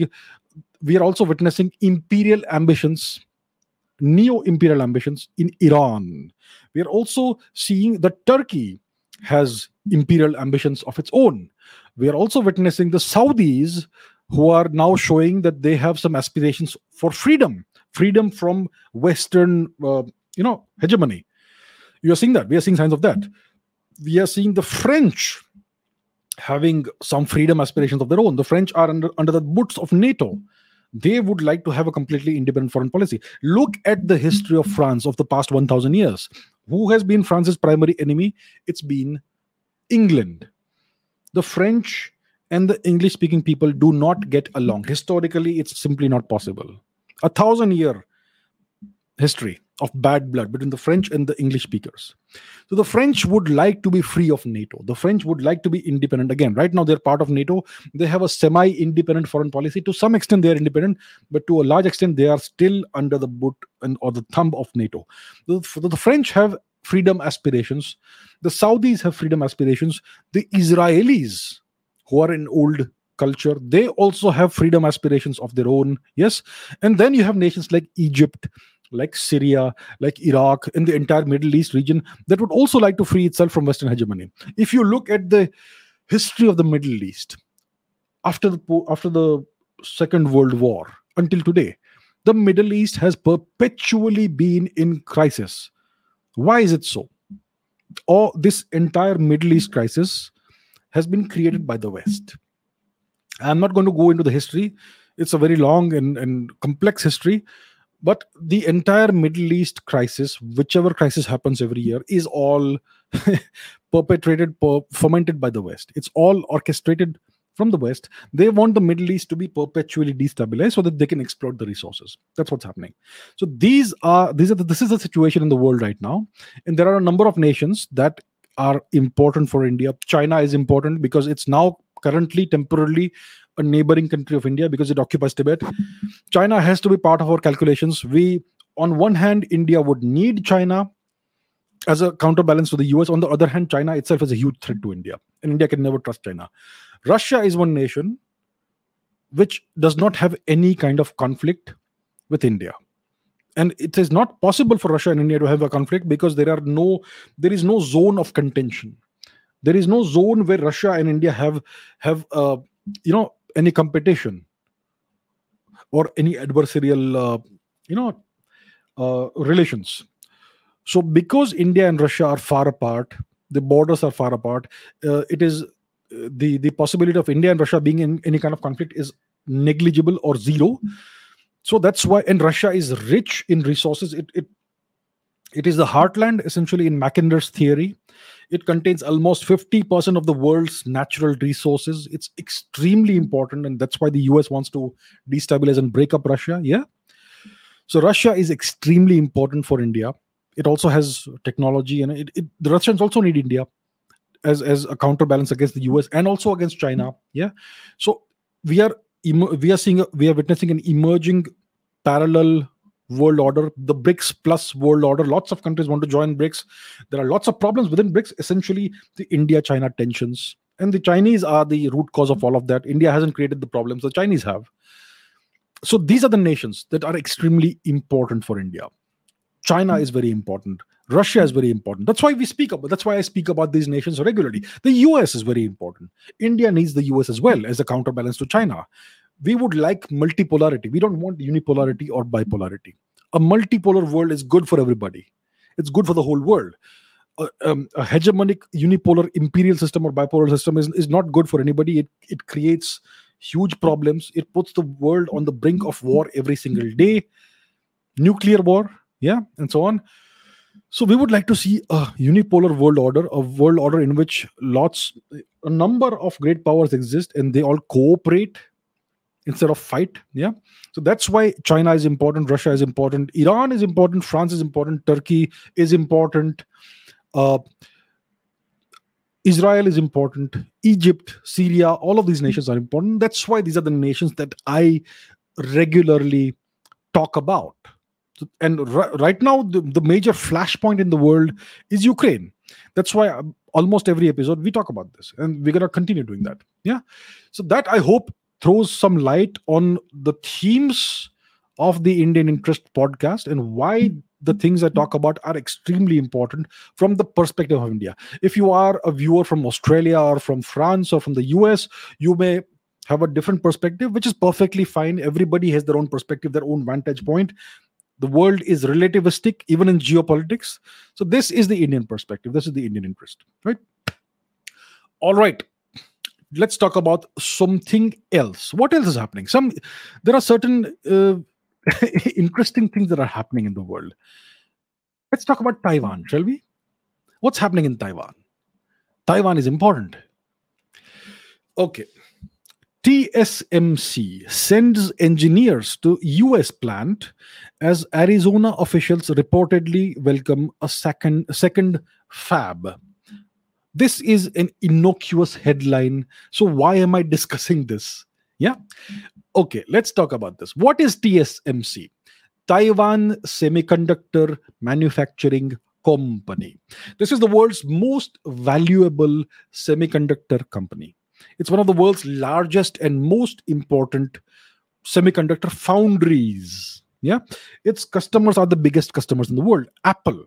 witnessing imperial ambitions, neo-imperial ambitions in Iran. We are also seeing that Turkey has imperial ambitions of its own. We are also witnessing the Saudis, who are now showing that they have some aspirations for freedom from Western, hegemony. You are seeing that. We are seeing signs of that. We are seeing the French having some freedom aspirations of their own. The French are under the boots of NATO. They would like to have a completely independent foreign policy. Look at the history of France of the past 1,000 years. Who has been France's primary enemy? It's been England. The French and the English-speaking people do not get along. Historically, it's simply not possible. 1,000-year history of bad blood between the French and the English speakers. So the French would like to be free of NATO. The French would like to be independent again. Right now, they're part of NATO. They have a semi-independent foreign policy. To some extent, they are independent, but to a large extent, they are still under the boot or the thumb of NATO. The French have freedom aspirations. The Saudis have freedom aspirations. The Israelis, who are in old culture. They also have freedom aspirations of their own. Yes. And then you have nations like Egypt, like Syria, like Iraq, in the entire Middle East region that would also like to free itself from Western hegemony. If you look at the history of the Middle East after the Second World War until today, the Middle East has perpetually been in crisis. Why is it so? Or this entire Middle East crisis has been created by the West. I'm not going to go into the history. It's a very long and complex history. But the entire Middle East crisis, whichever crisis happens every year, is all fomented by the West. It's all orchestrated from the West. They want the Middle East to be perpetually destabilized so that they can exploit the resources. That's what's happening. So this is the situation in the world right now, and there are a number of nations that are important for India. China is important because it's now currently temporarily a neighboring country of India because it occupies Tibet. China has to be part of our calculations. On one hand, India would need China as a counterbalance to the US. On the other hand, China itself is a huge threat to India, and India can never trust China. Russia is one nation which does not have any kind of conflict with India. And it is not possible for Russia and India to have a conflict because there is no zone of contention. There is no zone where Russia and India have any competition or any adversarial relations. So because India and Russia are far apart, the borders are far apart, it is the possibility of India and Russia being in any kind of conflict is negligible or zero. So that's why, and Russia is rich in resources. It is the heartland, essentially, in Mackinder's theory. It contains almost 50% of the world's natural resources. It's extremely important, and that's why the US wants to destabilize and break up Russia. Yeah. So Russia is extremely important for India. It also has technology, and the Russians also need India as a counterbalance against the US and also against China. Yeah. So we are witnessing an emerging parallel world order, the BRICS plus world order. Lots of countries want to join BRICS. There are lots of problems within BRICS, essentially the India-China tensions. And the Chinese are the root cause of all of that. India hasn't created the problems, the Chinese have. So these are the nations that are extremely important for India. China is very important. Russia is very important. That's why I speak about these nations regularly. The US is very important. India needs the US as well as a counterbalance to China. We would like multipolarity. We don't want unipolarity or bipolarity. A multipolar world is good for everybody. It's good for the whole world. A hegemonic unipolar imperial system or bipolar system is not good for anybody. It creates huge problems. It puts the world on the brink of war every single day. Nuclear war, yeah, and so on. So we would like to see a unipolar world order, a world order in which a number of great powers exist and they all cooperate instead of fight. Yeah. So that's why China is important, Russia is important, Iran is important, France is important, Turkey is important, Israel is important, Egypt, Syria, all of these nations are important. That's why these are the nations that I regularly talk about. And right now, the major flashpoint in the world is Ukraine. That's why almost every episode we talk about this, and we're going to continue doing that. Yeah. So that, I hope, throws some light on the themes of the Indian Interest podcast and why the things I talk about are extremely important from the perspective of India. If you are a viewer from Australia or from France or from the US, you may have a different perspective, which is perfectly fine. Everybody has their own perspective, their own vantage point. The world is relativistic, even in geopolitics. So this is the Indian perspective. This is the Indian interest, right? All right. Let's talk about something else. What else is happening? There are certain interesting things that are happening in the world. Let's talk about Taiwan, shall we? What's happening in Taiwan? Taiwan is important. Okay. TSMC sends engineers to US plant as Arizona officials reportedly welcome a second fab. This is an innocuous headline. So why am I discussing this? Yeah. Okay, let's talk about this. What is TSMC? Taiwan Semiconductor Manufacturing Company. This is the world's most valuable semiconductor company. It's one of the world's largest and most important semiconductor foundries. Yeah, its customers are the biggest customers in the world: Apple,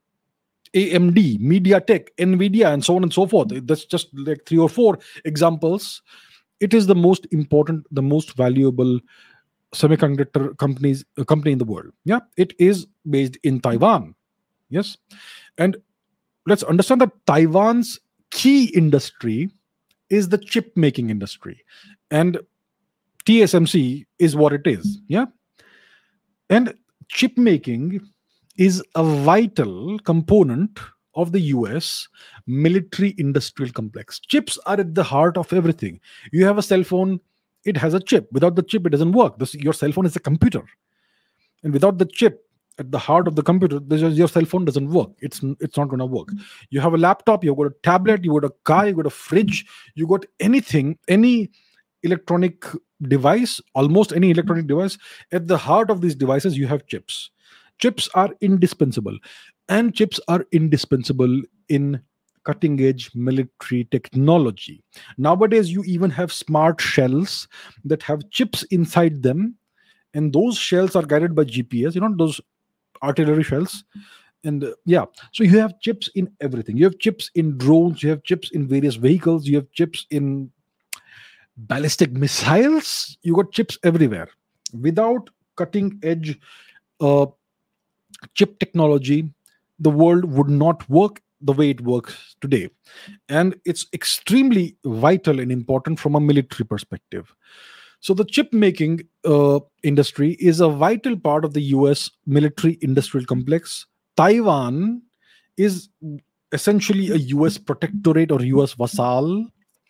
AMD, MediaTek, Nvidia, and so on and so forth. That's just like three or four examples. It is the most important, the most valuable semiconductor company in the world. Yeah, it is based in Taiwan. Yes, and let's understand that Taiwan's key industry is the chip making industry, and TSMC is what it is. Yeah, and chip making is a vital component of the US military industrial complex. Chips are at the heart of everything. You have a cell phone, it has a chip. Without the chip, it doesn't work. Your cell phone is a computer. And without the chip at the heart of the computer, your cell phone doesn't work. It's not going to work. You have a laptop, you've got a tablet, you got a car, you got a fridge, you got anything, any electronic device, almost any electronic device. At the heart of these devices, you have chips. Chips are indispensable, and chips are indispensable in cutting edge military technology. Nowadays, you even have smart shells that have chips inside them, and those shells are guided by GPS, those artillery shells. And yeah, so you have chips in everything. You have chips in drones, you have chips in various vehicles, you have chips in ballistic missiles, you got chips everywhere. Without cutting edge uh, chip technology, the world would not work the way it works today. And it's extremely vital and important from a military perspective. So the chip making industry is a vital part of the US military industrial complex. Taiwan is essentially a US protectorate or US vassal,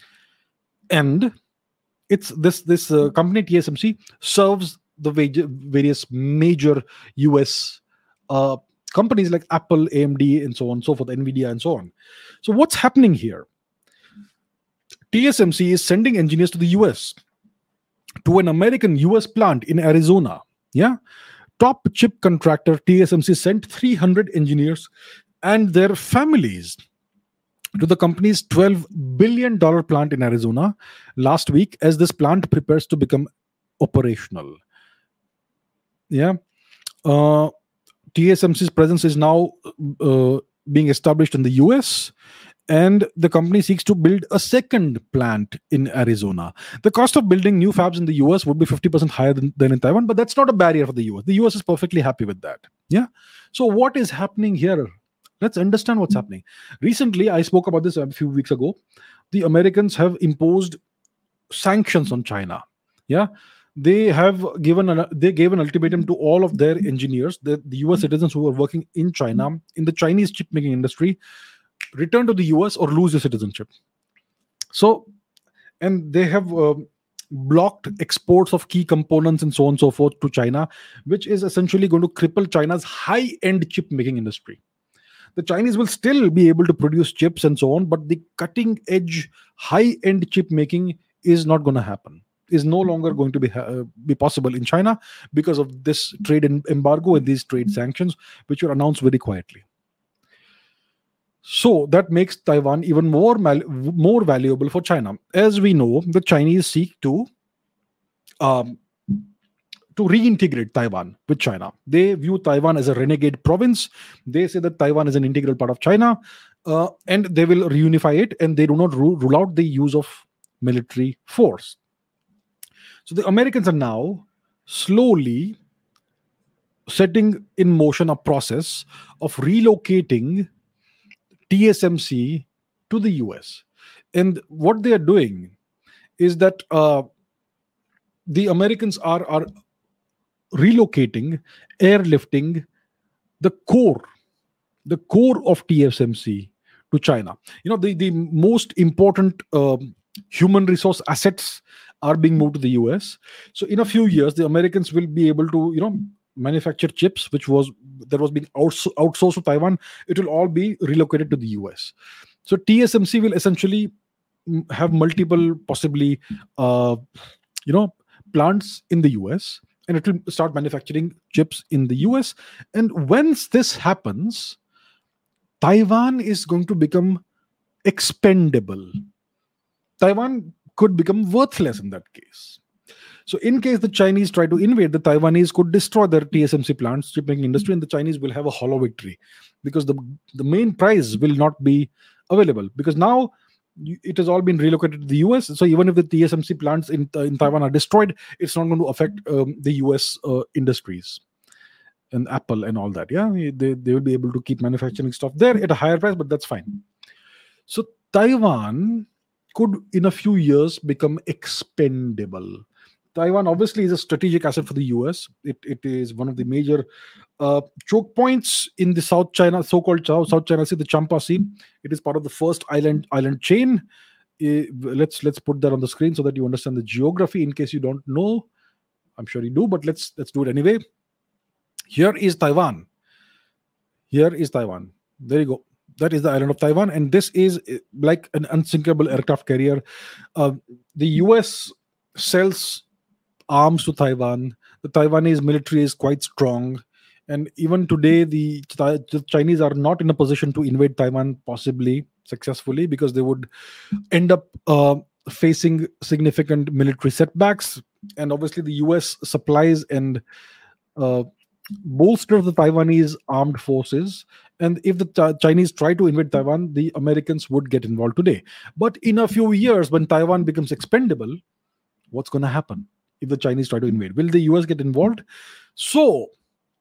and it's this company TSMC serves the various major US uh, companies like Apple, AMD, and so on and so forth, Nvidia, and so on. So what's happening here? TSMC is sending engineers to the US, to an American US plant in Arizona. Yeah, top chip contractor TSMC sent 300 engineers and their families to the company's $12 billion plant in Arizona last week as this plant prepares to become operational. Yeah. TSMC's presence is now being established in the US, and the company seeks to build a second plant in Arizona. The cost of building new fabs in the US would be 50% higher than in Taiwan, but that's not a barrier for the US. The US is perfectly happy with that. Yeah. So, what is happening here? Let's understand what's happening. Recently, I spoke about this a few weeks ago. The Americans have imposed sanctions on China. Yeah. They gave an ultimatum to all of their engineers, the US citizens who are working in China, in the Chinese chip making industry: return to the US or lose your citizenship. So, and they have blocked exports of key components and so on and so forth to China, which is essentially going to cripple China's high end chip making industry. The Chinese will still be able to produce chips and so on, but the cutting edge, high end chip making is not going to happen. Is no longer going to be possible in China because of this trade embargo and these trade sanctions, which were announced very quietly. So that makes Taiwan even more valuable for China. As we know, the Chinese seek to reintegrate Taiwan with China. They view Taiwan as a renegade province. They say that Taiwan is an integral part of China, and they will reunify it, and they do not rule out the use of military force. So the Americans are now slowly setting in motion a process of relocating TSMC to the US. And what they are doing is that the Americans are relocating, airlifting the core of TSMC to China. The most important human resource assets are being moved to the US. So in a few years, the Americans will be able to, manufacture chips, that was being outsourced to Taiwan. It will all be relocated to the US. So TSMC will essentially have multiple, possibly, plants in the US, and it will start manufacturing chips in the US. And once this happens, Taiwan is going to become expendable. Taiwan could become worthless in that case. So, in case the Chinese try to invade, the Taiwanese could destroy their TSMC plants, chipmaking industry, and the Chinese will have a hollow victory because the main prize will not be available because now it has all been relocated to the US. So, even if the TSMC plants in Taiwan are destroyed, it's not going to affect the US industries and Apple and all that. Yeah, they will be able to keep manufacturing stuff there at a higher price, but that's fine. So, Taiwan could, in a few years, become expendable. Taiwan obviously is a strategic asset for the US. It is one of the major choke points in the South China, so-called South China Sea, the Champa Sea. It is part of the first island chain. Let's put that on the screen so that you understand the geography. In case you don't know, I'm sure you do, but let's do it anyway. Here is Taiwan. Here is Taiwan. There you go. That is the island of Taiwan, and this is like an unsinkable aircraft carrier. The US sells arms to Taiwan. The Taiwanese military is quite strong, and even today, the Chinese are not in a position to invade Taiwan possibly successfully because they would end up facing significant military setbacks. And obviously, the US supplies and uh, bolster the Taiwanese armed forces. And if the Chinese try to invade Taiwan, the Americans would get involved today. But in a few years, when Taiwan becomes expendable, what's going to happen if the Chinese try to invade? Will the US get involved? So,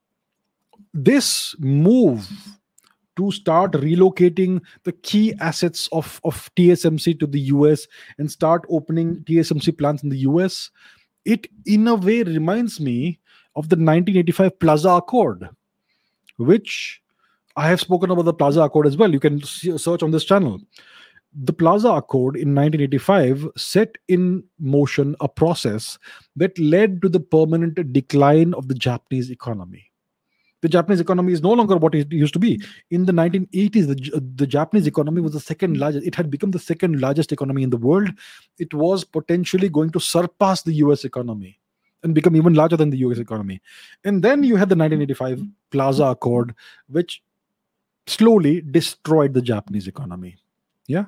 this move to start relocating the key assets of TSMC to the US and start opening TSMC plants in the US, it in a way reminds me of the 1985 Plaza Accord, which I have spoken about the Plaza Accord as well. You can search on this channel. The Plaza Accord in 1985 set in motion a process that led to the permanent decline of the Japanese economy. The Japanese economy is no longer what it used to be. In the 1980s, the Japanese economy was the second largest. It had become the second largest economy in the world. It was potentially going to surpass the US economy and become even larger than the US economy. And then you had the 1985 Plaza Accord, which slowly destroyed the Japanese economy. Yeah.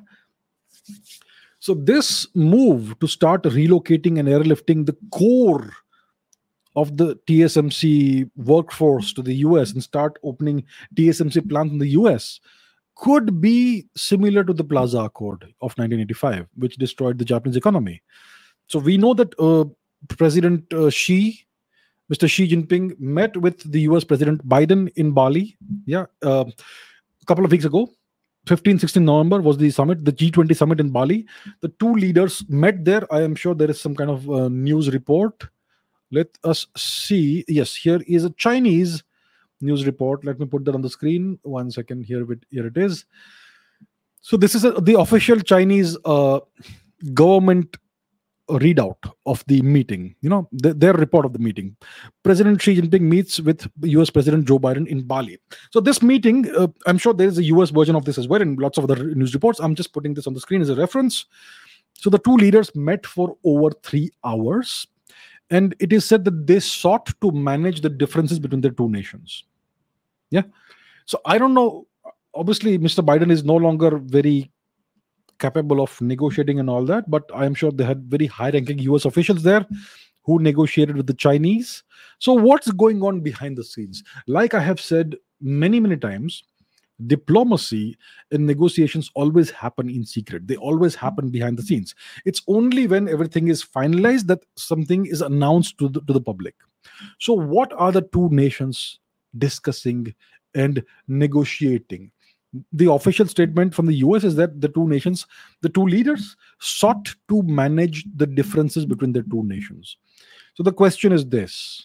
So this move to start relocating and airlifting the core of the TSMC workforce to the US and start opening TSMC plants in the US could be similar to the Plaza Accord of 1985, which destroyed the Japanese economy. So we know that President Mr. Xi Jinping met with the US President Biden in Bali. Yeah, a couple of weeks ago. 15-16 November was the summit, the G20 summit in Bali. The two leaders met there. I am sure there is some kind of news report. Let us see. Yes, here is a Chinese news report. Let me put that on the screen. 1 second. Here it is. So this is the official Chinese government readout of the meeting. You know, their report of the meeting. President Xi Jinping meets with US President Joe Biden in Bali. So this meeting, I'm sure there is a US version of this as well and lots of other news reports. I'm just putting this on the screen as a reference. So the two leaders met for over 3 hours. And it is said that they sought to manage the differences between the two nations. Yeah. So I don't know. Obviously, Mr. Biden is no longer very capable of negotiating and all that, but I am sure they had very high-ranking US officials there who negotiated with the Chinese. So what's going on behind the scenes? Like I have said many, many times, diplomacy and negotiations always happen in secret. They always happen behind the scenes. It's only when everything is finalized that something is announced to the public. So what are the two nations discussing and negotiating? The official statement from the US is that the two leaders sought to manage the differences between the two nations. So the question is this: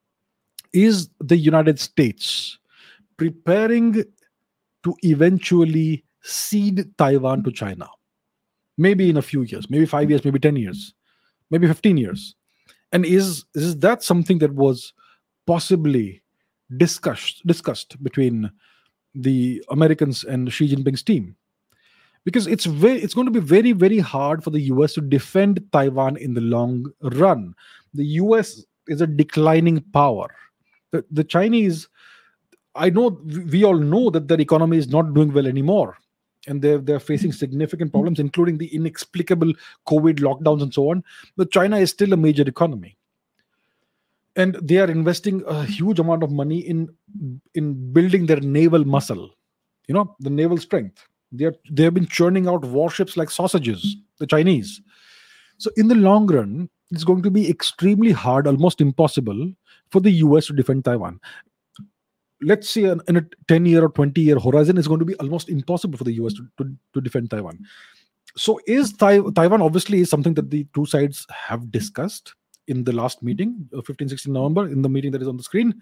is the United States preparing to eventually cede Taiwan to China? Maybe in a few years, maybe 5 years, maybe 10 years, maybe 15 years. And is that something that was possibly discussed between the Americans and Xi Jinping's team? Because it's going to be very, very hard for the US to defend Taiwan in the long run. The US is a declining power. The Chinese, I know we all know that their economy is not doing well anymore. and they're facing significant problems, including the inexplicable COVID lockdowns and so on. But China is still a major economy, and they are investing a huge amount of money in building their naval muscle. The naval strength. They have been churning out warships like sausages. The Chinese. So in the long run, it's going to be extremely hard, almost impossible, for the US to defend Taiwan. Let's say in a 10-year or 20-year horizon, it's going to be almost impossible for the US to defend Taiwan. So Taiwan obviously is something that the two sides have discussed in the last meeting, 15-16 November, in the meeting that is on the screen.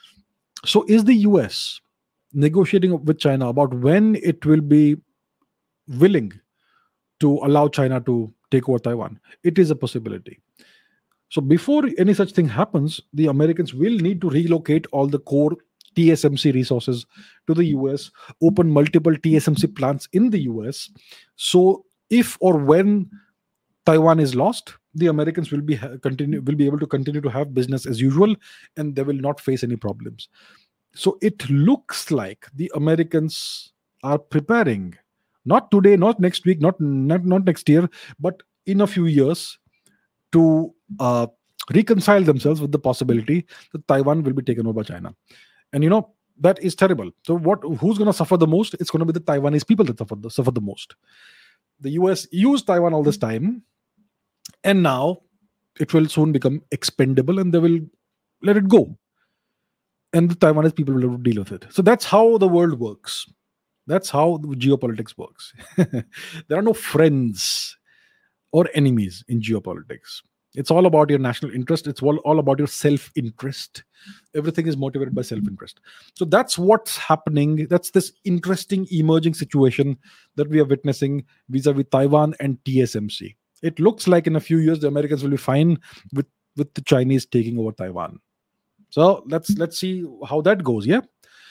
So is the US negotiating with China about when it will be willing to allow China to take over Taiwan? It is a possibility. So before any such thing happens, the Americans will need to relocate all the core TSMC resources to the US, open multiple TSMC plants in the US. So if or when Taiwan is lost, the Americans will be able to continue to have business as usual, and they will not face any problems. So it looks like the Americans are preparing, not today, not next week, not next year, but in a few years, to reconcile themselves with the possibility that Taiwan will be taken over by China. And that is terrible. So who's going to suffer the most? It's going to be the Taiwanese people that suffer the most. The US used Taiwan all this time, and now it will soon become expendable, and they will let it go. And the Taiwanese people will have to deal with it. So that's how the world works. That's how geopolitics works. There are no friends or enemies in geopolitics. It's all about your national interest. It's all about your self-interest. Everything is motivated by self-interest. So that's what's happening. That's this interesting emerging situation that we are witnessing vis-a-vis Taiwan and TSMC. It looks like in a few years the Americans will be fine with the Chinese taking over Taiwan. So let's see how that goes. Yeah.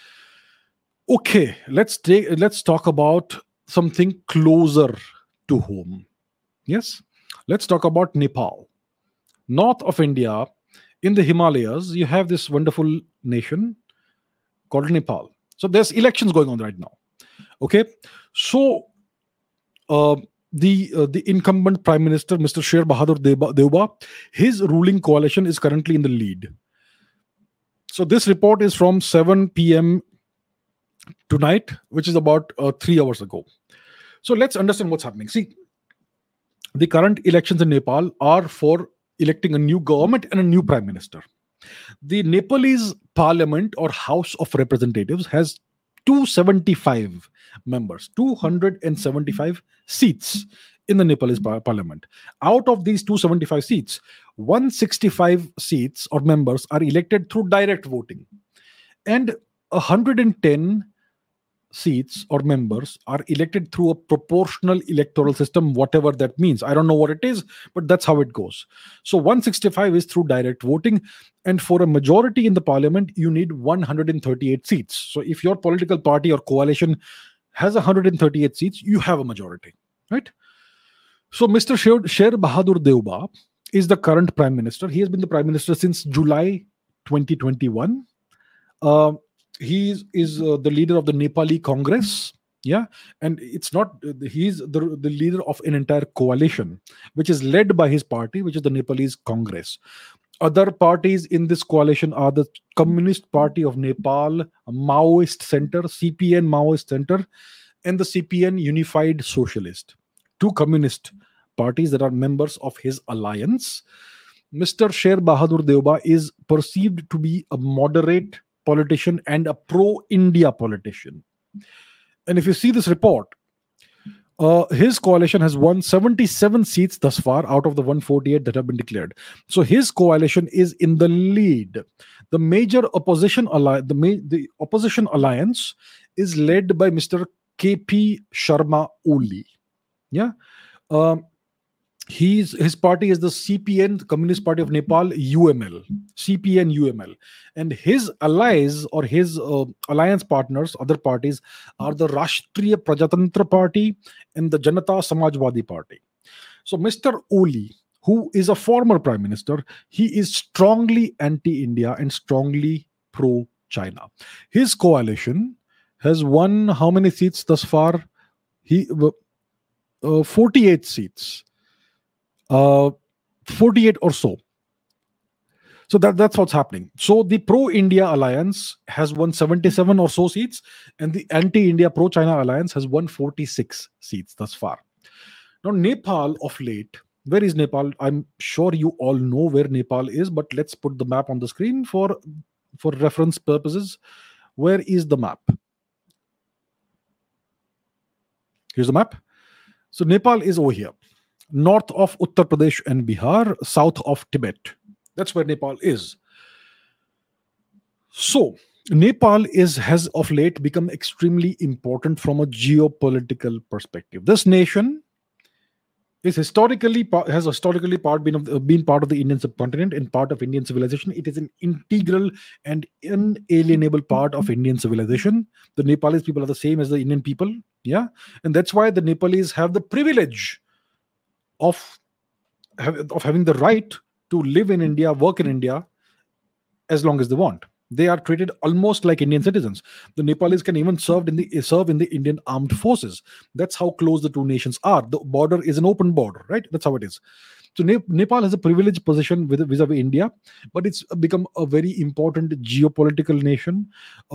Okay. Let's talk about something closer to home. Yes. Let's talk about Nepal. North of India, in the Himalayas, you have this wonderful nation called Nepal. So there's elections going on right now. Okay. So the incumbent Prime Minister, Mr. Sher Bahadur Deuba, his ruling coalition is currently in the lead. So this report is from 7 p.m. tonight, which is about 3 hours ago. So let's understand what's happening. See, the current elections in Nepal are for electing a new government and a new prime minister. The Nepalese parliament or House of Representatives has 275 members, 275 seats in the Nepalese parliament. Out of these 275 seats, 165 seats or members are elected through direct voting, and 110 seats or members are elected through a proportional electoral system, whatever that means. I don't know what it is, but that's how it goes. So 165 is through direct voting, and for a majority in the parliament, you need 138 seats. So if your political party or coalition has 138 seats, you have a majority, right? So Mr. Sher Bahadur Deuba is the current prime minister. He has been the prime minister since July 2021. He is the leader of the Nepali Congress. Yeah. And it's not, he's the leader of an entire coalition, which is led by his party, which is the Nepalese Congress. Other parties in this coalition are the Communist Party of Nepal, Maoist Center, CPN Maoist Center, and the CPN Unified Socialist. Two communist parties that are members of his alliance. Mr. Sher Bahadur Deuba is perceived to be a moderate politician and a pro-India politician. And if you see this report, his coalition has won 77 seats thus far out of the 148 that have been declared. So his coalition is in the lead. The major opposition the opposition alliance is led by Mr. KP Sharma Oli. Yeah. His party is the CPN, the Communist Party of Nepal, UML, CPN UML, and his allies or his alliance partners, other parties, are the Rashtriya Prajatantra Party and the Janata Samajwadi Party. So Mr. Oli, who is a former prime minister, he is strongly anti-India and strongly pro-China. His coalition has won how many seats thus far? He 48 seats, uh, 48 or so. So that's what's happening. So the pro-India alliance has won 77 or so seats, and the anti-India pro-China alliance has won 46 seats thus far. Now, Nepal of late, where is Nepal? I'm sure you all know where Nepal is, but let's put the map on the screen for reference purposes. Where is the map? Here's the map. So Nepal is over here, north of Uttar Pradesh and Bihar, south of Tibet. That's where Nepal is. So Nepal has of late become extremely important from a geopolitical perspective. This nation has historically been part of the Indian subcontinent and part of Indian civilization. It is an integral and inalienable part of Indian civilization. The Nepalese people are the same as the Indian people, yeah, and that's why the Nepalese have the privilege of having the right to live in India, work in India as long as they want. They are treated almost like Indian citizens. The Nepalese can even serve in the Indian armed forces. That's how close the two nations are. The border is an open border, right? That's how it is. So Nepal has a privileged position vis-a-vis India, but it's become a very important geopolitical nation.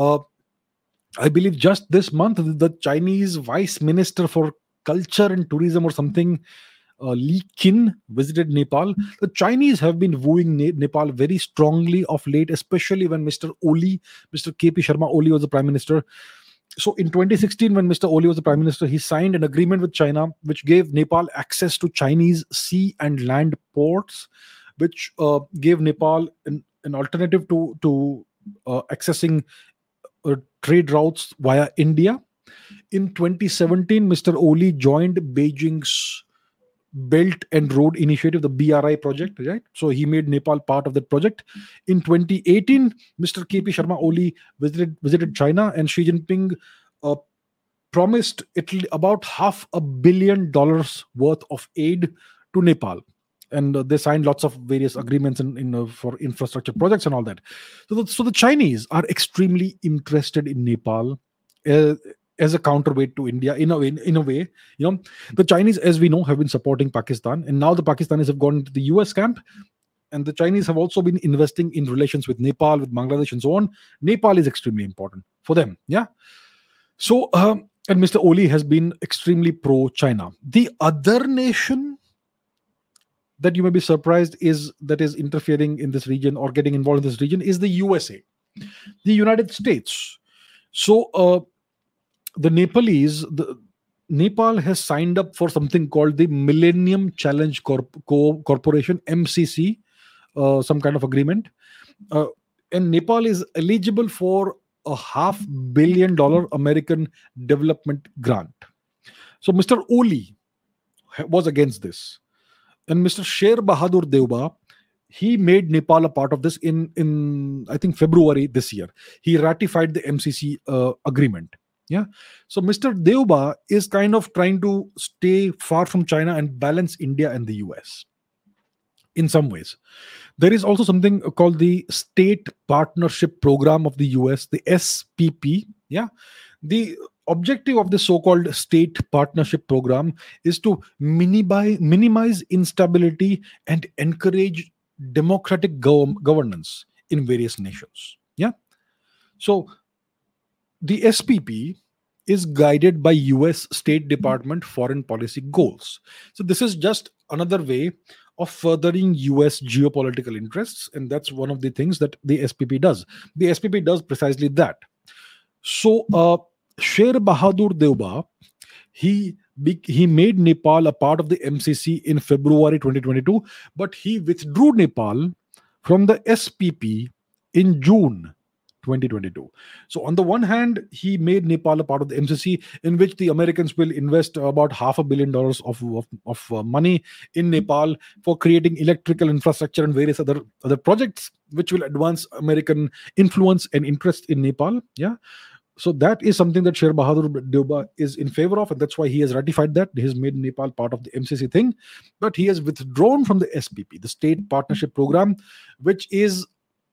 I believe just this month, the Chinese Vice Minister for Culture and Tourism or something, Li Qin, visited Nepal. The Chinese have been wooing Nepal very strongly of late, especially when Mr. KP Sharma Oli was the Prime Minister. So in 2016, when Mr. Oli was the Prime Minister, he signed an agreement with China which gave Nepal access to Chinese sea and land ports, which gave Nepal an alternative to accessing trade routes via India. In 2017, Mr. Oli joined Beijing's Belt and Road Initiative, the BRI project, right? So he made Nepal part of that project. In 2018, Mr. KP Sharma Oli visited China, and Xi Jinping promised Italy about $500 million worth of aid to Nepal. And they signed lots of various agreements for infrastructure projects and all that. So the Chinese are extremely interested in Nepal as a counterweight to India in a way. The Chinese, as we know, have been supporting Pakistan, and now the Pakistanis have gone into the US camp, and the Chinese have also been investing in relations with Nepal, with Bangladesh, and so on. Nepal is extremely important for them. Yeah. So, and Mr. Oli has been extremely pro-China. The other nation that you may be surprised is interfering in this region or getting involved in this region is the USA, the United States. So Nepal has signed up for something called the Millennium Challenge Corporation, MCC, some kind of agreement, and Nepal is eligible for a $500 million American development grant. So Mr. Oli was against this. And Mr. Sher Bahadur Deuba, he made Nepal a part of this in I think February this year. He ratified the MCC agreement. Yeah. So Mr. Deuba is kind of trying to stay far from China and balance India and the US in some ways. There is also something called the State Partnership Program of the US, the SPP. Yeah. The objective of the so-called State Partnership Program is to minimize instability and encourage democratic governance in various nations. Yeah. So the SPP is guided by US State Department foreign policy goals. So this is just another way of furthering US geopolitical interests, and that's one of the things that the SPP does. The SPP does precisely that. So Sher Bahadur Deuba, he made Nepal a part of the MCC in February 2022, but he withdrew Nepal from the SPP in June 2022. So on the one hand, he made Nepal a part of the MCC, in which the Americans will invest about $500 million of money in Nepal for creating electrical infrastructure and various other projects which will advance American influence and interest in Nepal. Yeah. So that is something that Sher Bahadur Deuba is in favor of, and that's why he has ratified that. He has made Nepal part of the MCC thing, but he has withdrawn from the SPP, the State Partnership Program, which is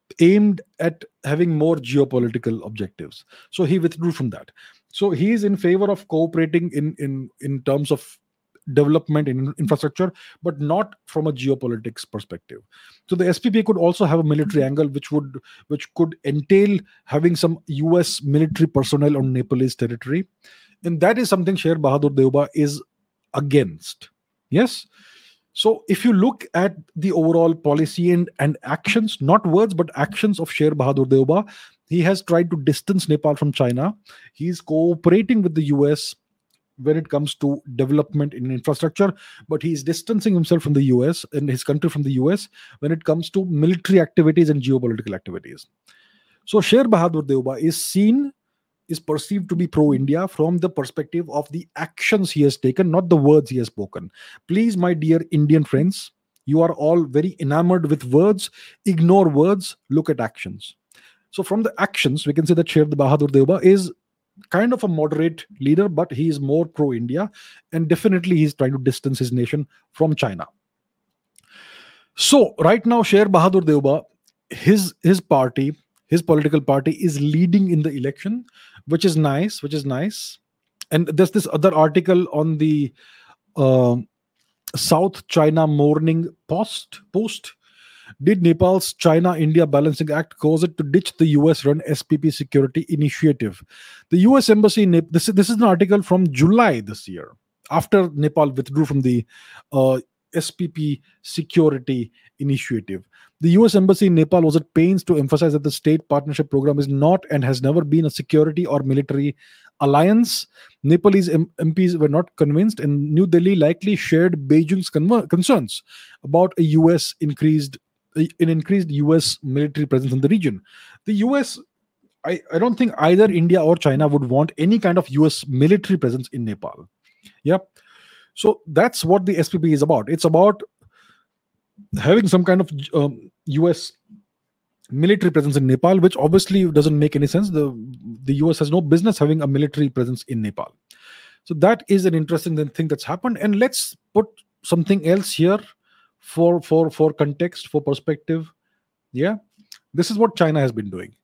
aimed at having more geopolitical objectives. So he withdrew from that. So he is in favor of cooperating in terms of development in infrastructure, but not from a geopolitics perspective. So the SPP could also have a military angle, which could entail having some US military personnel on Nepalese territory, and that is something Sher Bahadur Deuba is against. Yes. So if you look at the overall policy and actions, not words but actions of Sher Bahadur Deuba, he has tried to distance Nepal from China. He is cooperating with the US when it comes to development in infrastructure, but he is distancing himself from the US and his country from the US when it comes to military activities and geopolitical activities. So Sher Bahadur Deuba is perceived to be pro-India from the perspective of the actions he has taken, not the words he has spoken. Please, my dear Indian friends, you are all very enamored with words. Ignore words, look at actions. So from the actions, we can say that Sher Bahadur Deuba is kind of a moderate leader, but he is more pro-India, and definitely he's trying to distance his nation from China. So right now, Sher Bahadur Deuba, his party, his political party is leading in the election, which is nice, and there's this other article on the uh, South China Morning Post. Did Nepal's China India Balancing Act cause it to ditch the US run SPP security initiative? The US Embassy in this is an article from July this year, after Nepal withdrew from the SPP security initiative. The US Embassy in Nepal was at pains to emphasize that the state partnership program is not and has never been a security or military alliance. Nepalese MPs were not convinced, and New Delhi likely shared Beijing's concerns about an increased US military presence in the region. The US, I don't think either India or China would want any kind of US military presence in Nepal. Yep. So that's what the SPP is about. It's about having some kind of US military presence in Nepal, which obviously doesn't make any sense. The US has no business having a military presence in Nepal. So that is an interesting thing that's happened. And let's put something else here for context, for perspective. Yeah, this is what China has been doing.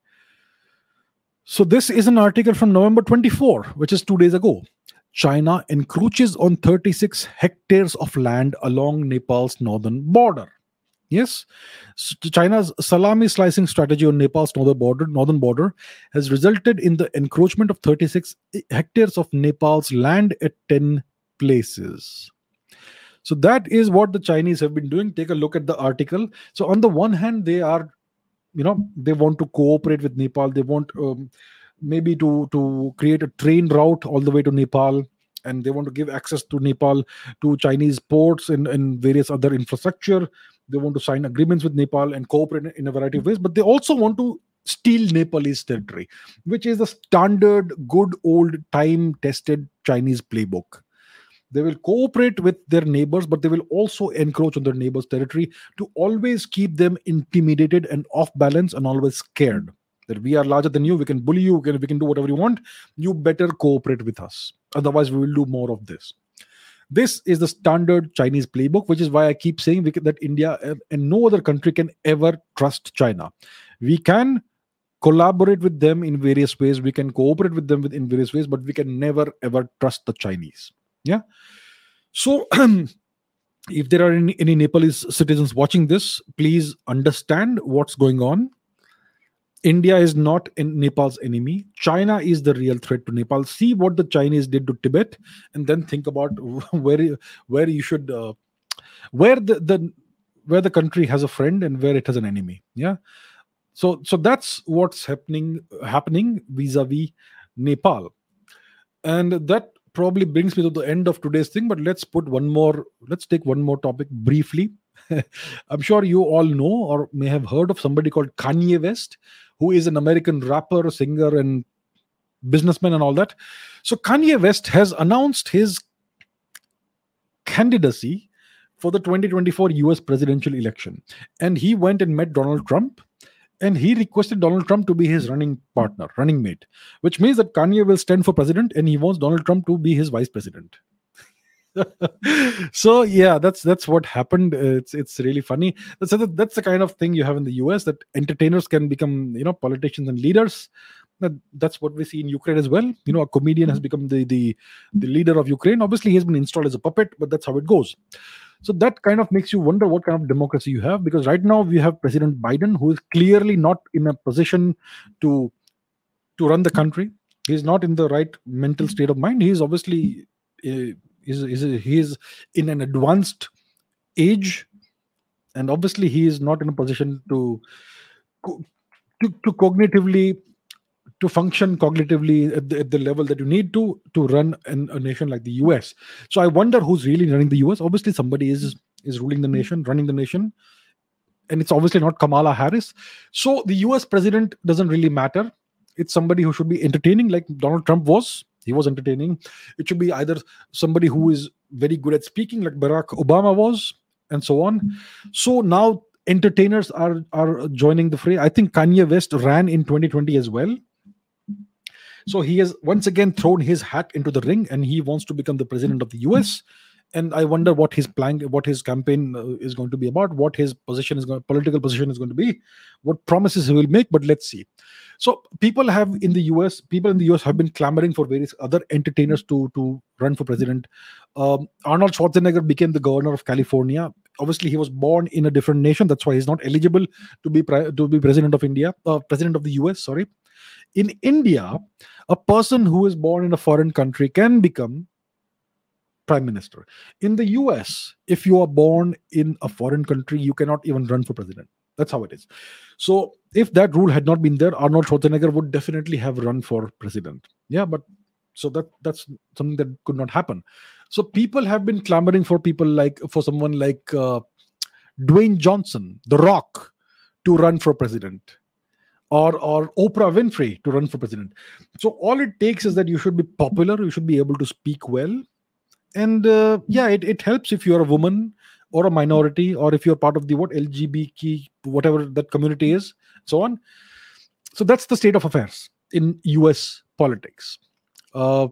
So this is an article from November 24, which is 2 days ago. China encroaches on 36 hectares of land along Nepal's northern border. Yes, China's salami slicing strategy on Nepal's northern border has resulted in the encroachment of 36 hectares of Nepal's land at 10 places. So that is what the Chinese have been doing. Take a look at the article. So on the one hand, they are, they want to cooperate with Nepal. They want maybe to create a train route all the way to Nepal, and they want to give access to Nepal to Chinese ports and various other infrastructure. They want to sign agreements with Nepal and cooperate in a variety of ways, but they also want to steal Nepalese territory, which is the standard, good old time tested Chinese playbook. They will cooperate with their neighbors, but they will also encroach on their neighbors' territory to always keep them intimidated and off balance and always scared that we are larger than you, we can bully you, we can do whatever you want. You better cooperate with us. Otherwise, we will do more of this. This is the standard Chinese playbook, which is why I keep saying that India and no other country can ever trust China. We can collaborate with them in various ways. We can cooperate with them in various ways, but we can never, ever trust the Chinese. Yeah. So if there are any Nepalese citizens watching this, please understand what's going on. India is not Nepal's enemy. China is the real threat to Nepal. See what the Chinese did to Tibet, and then think about where you should where the country has a friend and where it has an enemy. Yeah. So that's what's happening vis-a-vis Nepal, and that probably brings me to the end of today's thing. But let's take one more topic briefly. I'm sure you all know or may have heard of somebody called Kanye West, who is an American rapper, singer, and businessman and all that. So Kanye West has announced his candidacy for the 2024 US presidential election. And he went and met Donald Trump, and he requested Donald Trump to be his running mate, which means that Kanye will stand for president and he wants Donald Trump to be his vice president. So yeah, that's what happened. It's really funny. That's the kind of thing you have in the US, that entertainers can become, politicians and leaders. That's what we see in Ukraine as well. A comedian has become the leader of Ukraine. Obviously, he's been installed as a puppet, but that's how it goes. So that kind of makes you wonder what kind of democracy you have, because right now we have President Biden, who is clearly not in a position to run the country. He's not in the right mental state of mind. He's obviously he's in an advanced age, and obviously he is not in a position co- to cognitively to function cognitively at the level that you need to run a nation like the US. So I wonder who's really running the US. Obviously somebody is ruling the nation, running the nation, and it's obviously not Kamala Harris. So the US president doesn't really matter. It's somebody who should be entertaining, like Donald Trump was. He was entertaining. It should be either somebody who is very good at speaking, like Barack Obama was, and so on. So now entertainers are joining the fray. I think Kanye West ran in 2020 as well. So he has once again thrown his hat into the ring, and he wants to become the president of the US. And I wonder what his plan, what his campaign is going to be about, what his political position is going to be, what promises he will make. But let's see. So people in the US have been clamoring for various other entertainers to run for president. Arnold Schwarzenegger became the governor of California. Obviously, he was born in a different nation. That's why he's not eligible to be president of India, president of the US. Sorry. In India, a person who is born in a foreign country can become prime minister. In the US, if you are born in a foreign country, you cannot even run for president. That's how it is. So if that rule had not been there, Arnold Schwarzenegger would definitely have run for president. Yeah, but so that's something that could not happen. So people have been clamoring for someone like Dwayne Johnson, The Rock, to run for president, or Oprah Winfrey to run for president. So all it takes is that you should be popular, you should be able to speak well, and yeah, it helps if you're a woman or a minority, or if you're part of the LGBT, whatever that community is, so on. So that's the state of affairs in US politics. Uh,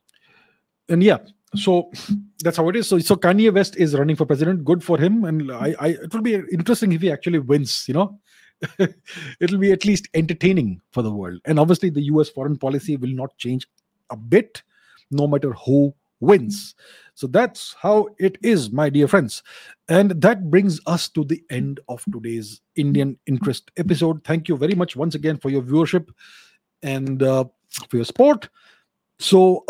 and yeah, so that's how it is. So Kanye West is running for president. Good for him, and it will be interesting if he actually wins. It'll be at least entertaining for the world. And obviously, the US foreign policy will not change a bit, no matter who wins. So that's how it is, my dear friends. And that brings us to the end of today's Indian Interest episode. Thank you very much once again for your viewership and for your support. So,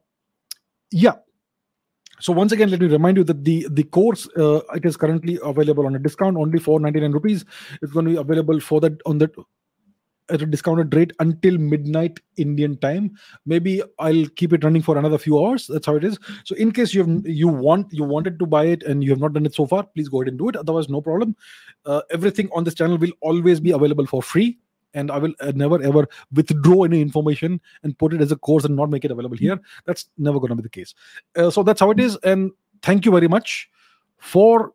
yeah. So once again, let me remind you that the course, it is currently available on a discount, only for 99 rupees. It's going to be available for that on that at a discounted rate until midnight Indian time. Maybe I'll keep it running for another few hours. That's how it is. So in case you wanted to buy it and you have not done it so far, please go ahead and do it. Otherwise, no problem. Everything on this channel will always be available for free, and I will never ever withdraw any information and put it as a course and not make it available here. That's never going to be the case. So that's how it is. And thank you very much for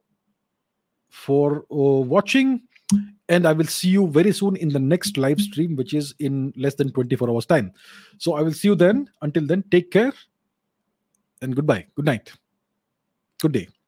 watching. And I will see you very soon in the next live stream, which is in less than 24 hours time. So I will see you then. Until then, take care and goodbye. Good night. Good day.